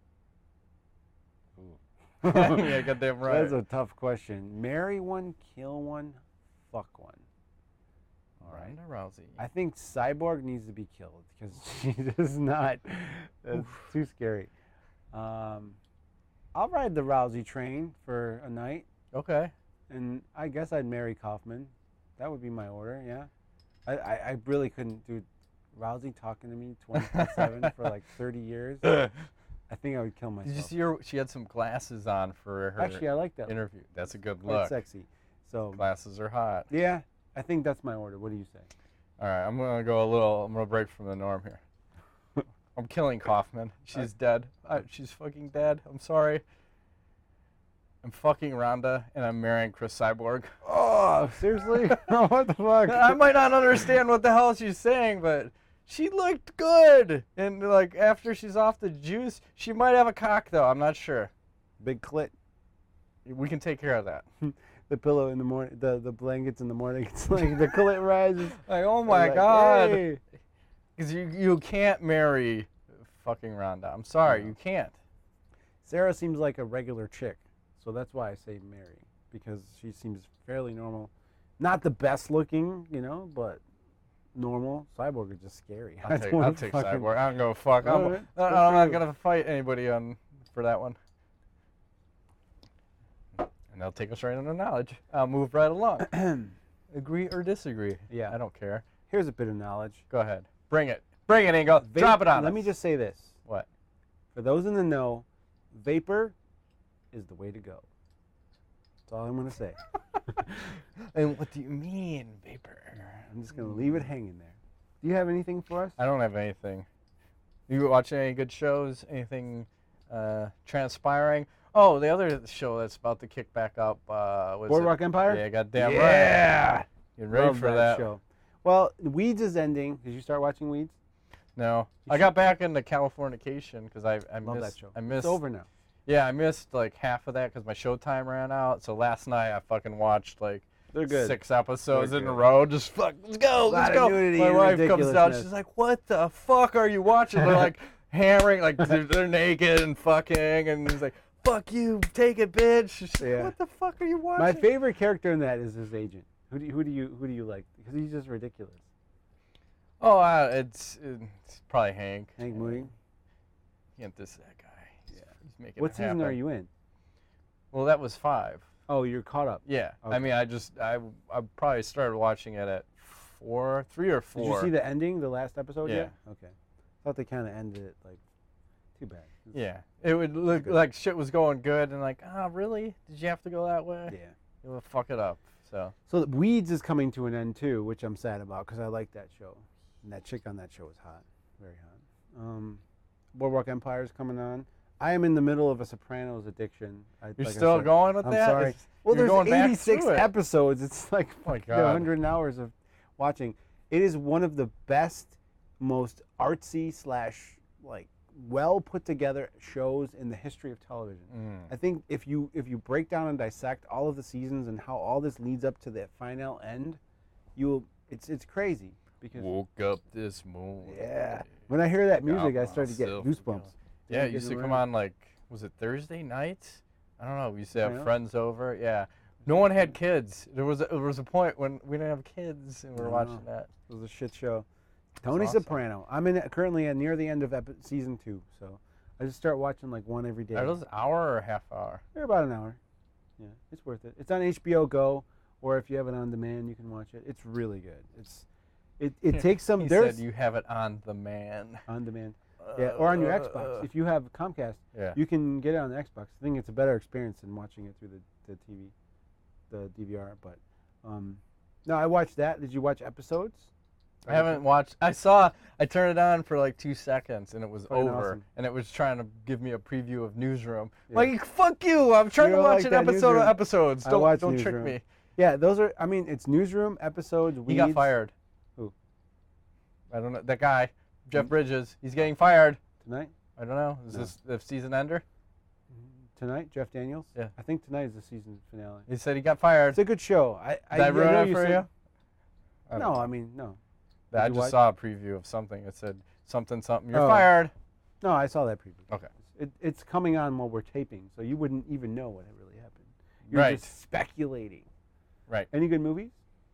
Yeah, goddamn right. That's a tough question. Marry one, kill one, fuck one. All right. Ronda Rousey. I think Cyborg needs to be killed because she does not. That's too scary. Um, I'll ride the Rousey train for a night, Okay. and I guess I'd marry Kaufman. That would be my order. Yeah. I, I, I really couldn't do Rousey talking to me twenty-four seven for like thirty years. I think I would kill myself. Did you see her? She had some glasses on for her Actually, I like that. interview. That's a good Quite look. sexy. So Glasses are hot. yeah, I think that's my order. What do you say? All right, I'm gonna go a little. I'm gonna break from the norm here. I'm killing Kaufman. She's dead. I, she's fucking dead. I'm sorry. I'm fucking Ronda, and I'm marrying Chris Cyborg. Oh, seriously? What the fuck? I might not understand what the hell she's saying, but she looked good. And like after she's off the juice, she might have a cock though. I'm not sure. Big clit. We can take care of that. The pillow in the morning, the, the blankets in the morning. It's like the clit rises. Like, oh my Like, god. hey. Because you you can't marry fucking Ronda. I'm sorry, No. you can't. Sarah seems like a regular chick, so that's why I say marry, because she seems fairly normal. Not the best looking, you know, but normal. Cyborg is just scary. I I'll take, don't I'll wanna take fucking- Cyborg. I don't give a fuck. I'm, Alright, I- good I'm for not you. gonna fight anybody on for that one. And they'll take us right into knowledge. I'll move right along. Agree or disagree? Yeah. I don't care. Here's a bit of knowledge. Go ahead. Bring it. Bring it, Ingo. Vape- Drop it on Let us. me just say this. What? For those in the know, vapor is the way to go. That's all I'm going to say. And what do you mean, vapor? I'm just going to leave it hanging there. Do you have anything for us? I don't have anything. You watch any good shows? Anything uh, transpiring? Oh, the other show that's about to kick back up uh, was Boardwalk it? Empire? Yeah, goddamn right. Yeah. Getting ready Love for that, that. show. Well, Weeds is ending. Did you start watching Weeds? No, You I should- got back into Californication because I I Love missed that show. I missed It's over now. Yeah, I missed like half of that because my Showtime ran out. So last night I fucking watched like They're good. six episodes They're in a good. row. Just fuck, let's go, Lot let's of go. nudity My and wife comes down. ridiculousness. She's like, "What the fuck are you watching?" They're like hammering, like they're, they're naked and fucking, and he's like, "Fuck you, take it, bitch." She's like, Yeah. What the fuck are you watching? My favorite character in that is his agent. Who do you, who do you who do you like? Because he's just ridiculous. Oh, uh, it's it's probably Hank. Hank Moody. Can't diss that guy. He's, Yeah. he's making What it season happen. are you in? Well, that was five. Oh, you're caught up. Yeah. Okay. I mean, I just I I probably started watching it at four, three or Did four. you see the ending, the last episode Yeah. yet? Okay. Thought they kind of ended it like, too bad. It's- Yeah. It would look good. like shit was going good, and like, ah, really? Did you have to go that way? Yeah. It would fuck it up. So. So Weeds is coming to an end too, which I'm sad about because I like that show, and that chick on that show is hot, very hot. Um, Boardwalk Empire is coming on. I am in the middle of a Sopranos addiction. I, You're like I still said. going with I'm that? sorry. It's- Well, you're there's going back eighty-six through it. episodes. It's like Oh my fucking God. one hundred hours of watching. It is one of the best, most artsy slash like well put together shows in the history of television. Mm. I think if you if you break down and dissect all of the seasons and how all this leads up to the final end, you'll it's it's crazy because Woke up this morning. yeah. When I hear that music, I Got start to get myself goosebumps. going. Yeah, it Get used to come around. on like, was it Thursday nights? I don't know. We used to have Sopranos? friends over. Yeah. No one had kids. There was a, there was a point when we didn't have kids and we were No. watching that. It was a shit show. Tony awesome. Soprano. I'm in currently at near the end of epi- season two, so I just start watching like one every day. Are those hour or half hour? They're about an hour. Yeah, it's worth it. It's on H B O Go, or if you have it on demand, you can watch it. It's really good. It's it, it takes some He there's said you have it on the man. on demand. Yeah, or on your Uh, Xbox. If you have Comcast, Yeah. you can get it on the Xbox. I think it's a better experience than watching it through the, the T V, the D V R. But um, no, I watched that. Did you watch episodes? I haven't watched. I saw. I turned it on for like two seconds and it was Fucking over. awesome. And it was trying to give me a preview of Newsroom. Yeah. Like fuck you! I'm trying You to don't watch like an that episode Newsroom? of episodes. I Don't watch don't trick Newsroom. me. Yeah, those are. I mean, it's Newsroom episodes. He got Weeds. fired. Who? I don't know. That guy, Jeff Hmm? Bridges. He's getting fired. Tonight. I don't know. Is No. this the season ender? Tonight, Jeff Daniels. Yeah. I think tonight is the season finale. He said he got fired. It's a good show. I. I, Did I I ruin know it for said- you? I don't No, know. I mean no. I Did you just watch- saw a preview of something. It said something something. You're Oh. fired. No, I saw that preview. Okay. It, it's coming on while we're taping, so you wouldn't even know what really happened. You're Right. just speculating. Right. Any good movies?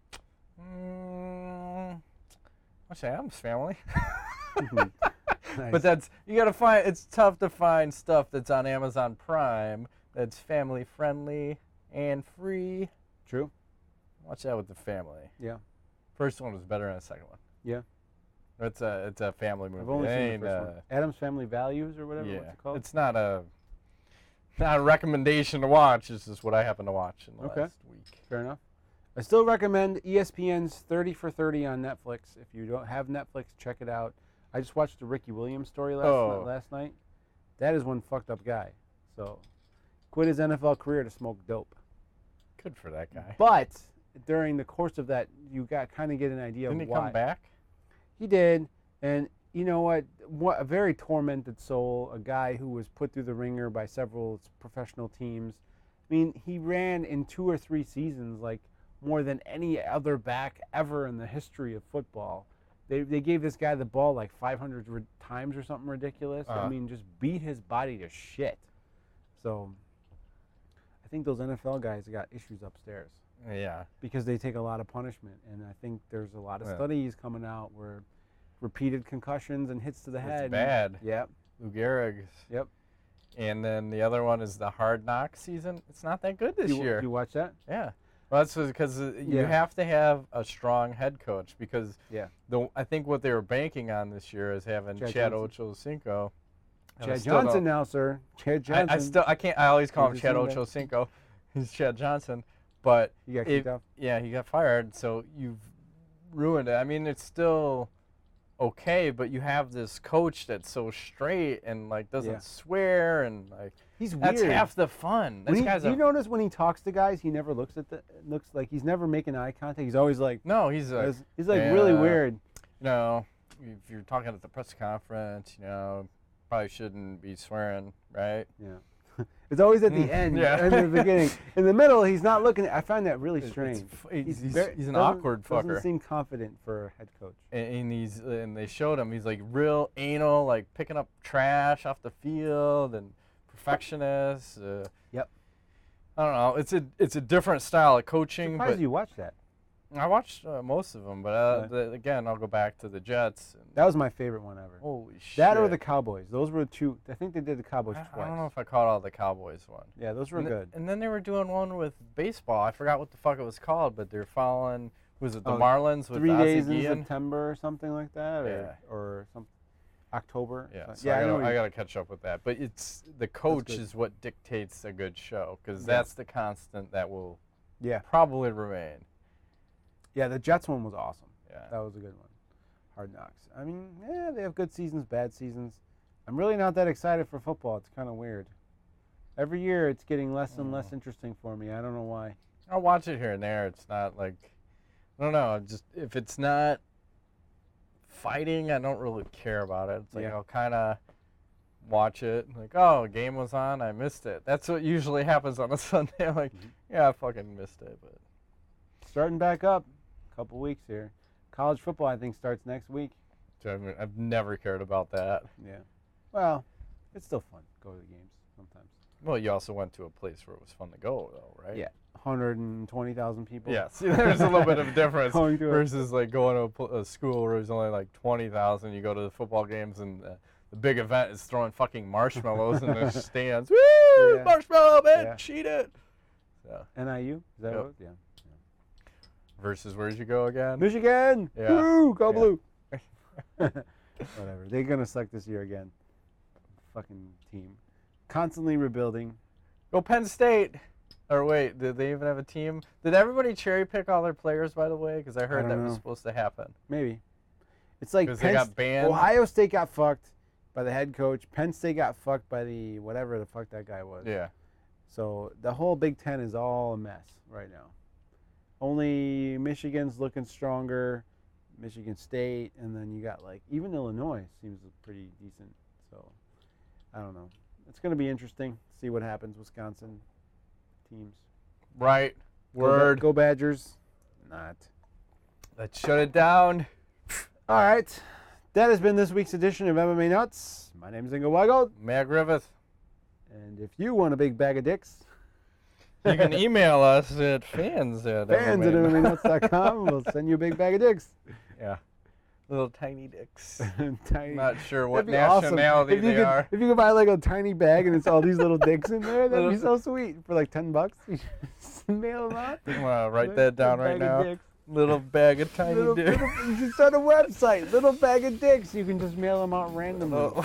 Mm, watch Adam's Family. Nice. But that's you gotta find. It's tough to find stuff that's on Amazon Prime that's family friendly and free. True. Watch that with the family. Yeah. First one was better than the second one. Yeah. It's a it's a family movie. I've only It seen ain't, the first uh, one. Adam's Family Values or whatever. Yeah, What's it called? it's not a not a recommendation to watch. It's just what I happen to watch in the Okay. last week. Fair enough. I still recommend E S P N's thirty for thirty on Netflix. If you don't have Netflix, check it out. I just watched the Ricky Williams story last, Oh. last night. That is one fucked up guy. So, quit his N F L career to smoke dope. Good for that guy. But during the course of that, you got kind of get an idea Didn't of he why. come back? He did, and you know what? What a very tormented soul. A guy who was put through the ringer by several professional teams. I mean, he ran in two or three seasons like more than any other back ever in the history of football. They they gave this guy the ball like five hundred ri- times or something ridiculous. I Uh-huh. mean, just beat his body to shit. So, I think those N F L guys got issues upstairs Yeah. because they take a lot of punishment, and I think there's a lot of Yeah. studies coming out where repeated concussions and hits to the It's head. bad. Yep. Lou Gehrig's. Yep. And then the other one is the Hard Knock season. It's not that good this you, year. You watch that? Yeah. Well, that's because you Yeah. have to have a strong head coach because Yeah. the I think what they were banking on this year is having Chad Chad Johnson. Ochocinco. And I Chad still don't- Johnson now, sir. Chad Johnson. I, I still I can't I always call him He's Chad the same guy. Ochocinco. He's Chad Johnson, but You got if- kicked off. yeah, he got fired, so you've ruined it. I mean, it's still okay, but you have this coach that's so straight and like doesn't Yeah. swear and like He's weird. That's half the fun. When This he, guy's do a you notice when he talks to guys, he never looks at the looks like he's never making eye contact. He's always like no. He's a. he's, he's like really uh, weird. You know, if you're talking at the press conference, you know, probably shouldn't be swearing, right? Yeah. It's always at the Mm, end, yeah. in the beginning. In the middle, he's not looking. I find that really It's- strange. it's f- he's, he's, very- he's an doesn't- awkward Doesn't fucker. seem confident for a head coach. and, and he's and they showed him he's like real anal, like picking up trash off the field and perfectionist. Uh, Yep. I don't know. It's a it's a different style of coaching, Surprised but you watched that. I watched uh, most of them. But uh, Really? the, again, I'll go back to the Jets. And That was my favorite one ever. holy shit! That or the Cowboys. Those were the two. I think they did the Cowboys I, twice. I don't know if I caught all the Cowboys one. Yeah, those were and, th- good. and then they were doing one with baseball. I forgot what the fuck it was called, but they're following. Was it the Oh, Marlins with Three Ozzie days in Guillen? September or something like that, or Yeah. or some October. Yeah, So- so yeah. I, I know. gotta, what I you- gotta catch up with that. But it's the coach good. is what dictates a good show because Yeah. that's the constant that will yeah, probably remain. yeah. The Jets one was awesome. Yeah. That was a good one. Hard Knocks. I mean, yeah, they have good seasons, bad seasons. I'm really not that excited for football. It's kind of weird. Every year, it's getting less and less Mm. interesting for me. I don't know why. I'll watch it here and there. It's not like I don't know. Just if it's not fighting, I don't really care about it. It's like Yeah. I'll kind of watch it. Like, oh, a game was on, I missed it. That's what usually happens on a Sunday. I'm like, Mhm. yeah, I fucking missed it. But Starting back up, a couple weeks here. College football, I think, starts next week. I mean, I've never cared about that. Yeah. Well, it's still fun. Go to the games sometimes. Well, you also went to a place where it was fun to go, though, right? Yeah. one hundred twenty thousand people. Yeah, see, there's a little bit of a difference Going to a- versus like going to a, pl- a school where there's only like twenty thousand. You go to the football games and uh, the big event is throwing fucking marshmallows in the stands. Woo! Yeah. Marshmallow, man, Yeah. cheat it. So, N I U? Is that Yep. what? Yeah. versus where'd you go again? Michigan! Yeah. Woo! Go Yeah. blue! Whatever. They're going to suck this year again. Fucking team. Constantly rebuilding. Go Penn State. Or wait, did they even have a team? Did everybody cherry pick all their players, by the way? Because I heard don't that was know. supposed to happen. Maybe. It's like 'Cause they Penn got St- banned? Ohio State got fucked by the head coach. Penn State got fucked by the whatever the fuck that guy was. Yeah. So the whole Big Ten is all a mess right now. Only Michigan's looking stronger, Michigan State, and then you got like even Illinois seems pretty decent. So I don't know. It's going to be interesting. See what happens. Wisconsin teams. Right. Go Ba- Word. Go Badgers. Not. Let's shut it down. All right. That has been this week's edition of M M A Nuts. My name is Ingo Weigold, Matt Griffith. and if you want a big bag of dicks, You can email us at fans at fans at M M A nuts dot com. We'll send you a big bag of dicks. Yeah. Little tiny dicks. Tiny. I'm not sure what That'd be awesome. nationality if you they could, are. If you could buy like a tiny bag and it's all these little dicks in there, that'd be Little- so sweet for like ten bucks. You just mail them out. I'm gonna write Big- that down big right bag of now. dicks. Little bag of tiny Little, dicks. little, you should start a website. Little bag of dicks. You can just mail them out randomly. Oh,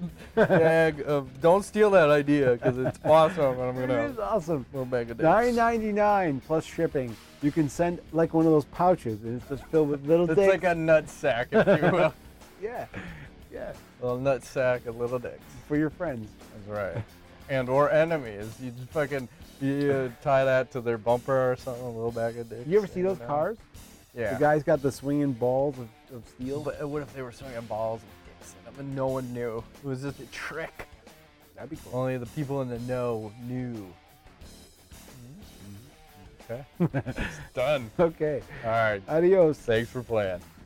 bag of. Don't steal that idea because it's awesome. And I'm It gonna is awesome. little bag of dicks. nine ninety-nine plus shipping. You can send like one of those pouches, and it's just filled with little It's dicks. like a nut sack, if you will. yeah, yeah, little nut sack of little dicks. for your friends. That's right. And or enemies. You just fucking you uh, tie that to their bumper or something. A little bag of dicks. You ever see those know? cars? Yeah. The guy's got the swinging balls of, of steel. But uh, what if they were swinging balls with dicks in them and no one knew? It was just a trick. That'd be cool. Only the people in the know knew. Okay. It's done. Okay. All right. Adios. Thanks for playing.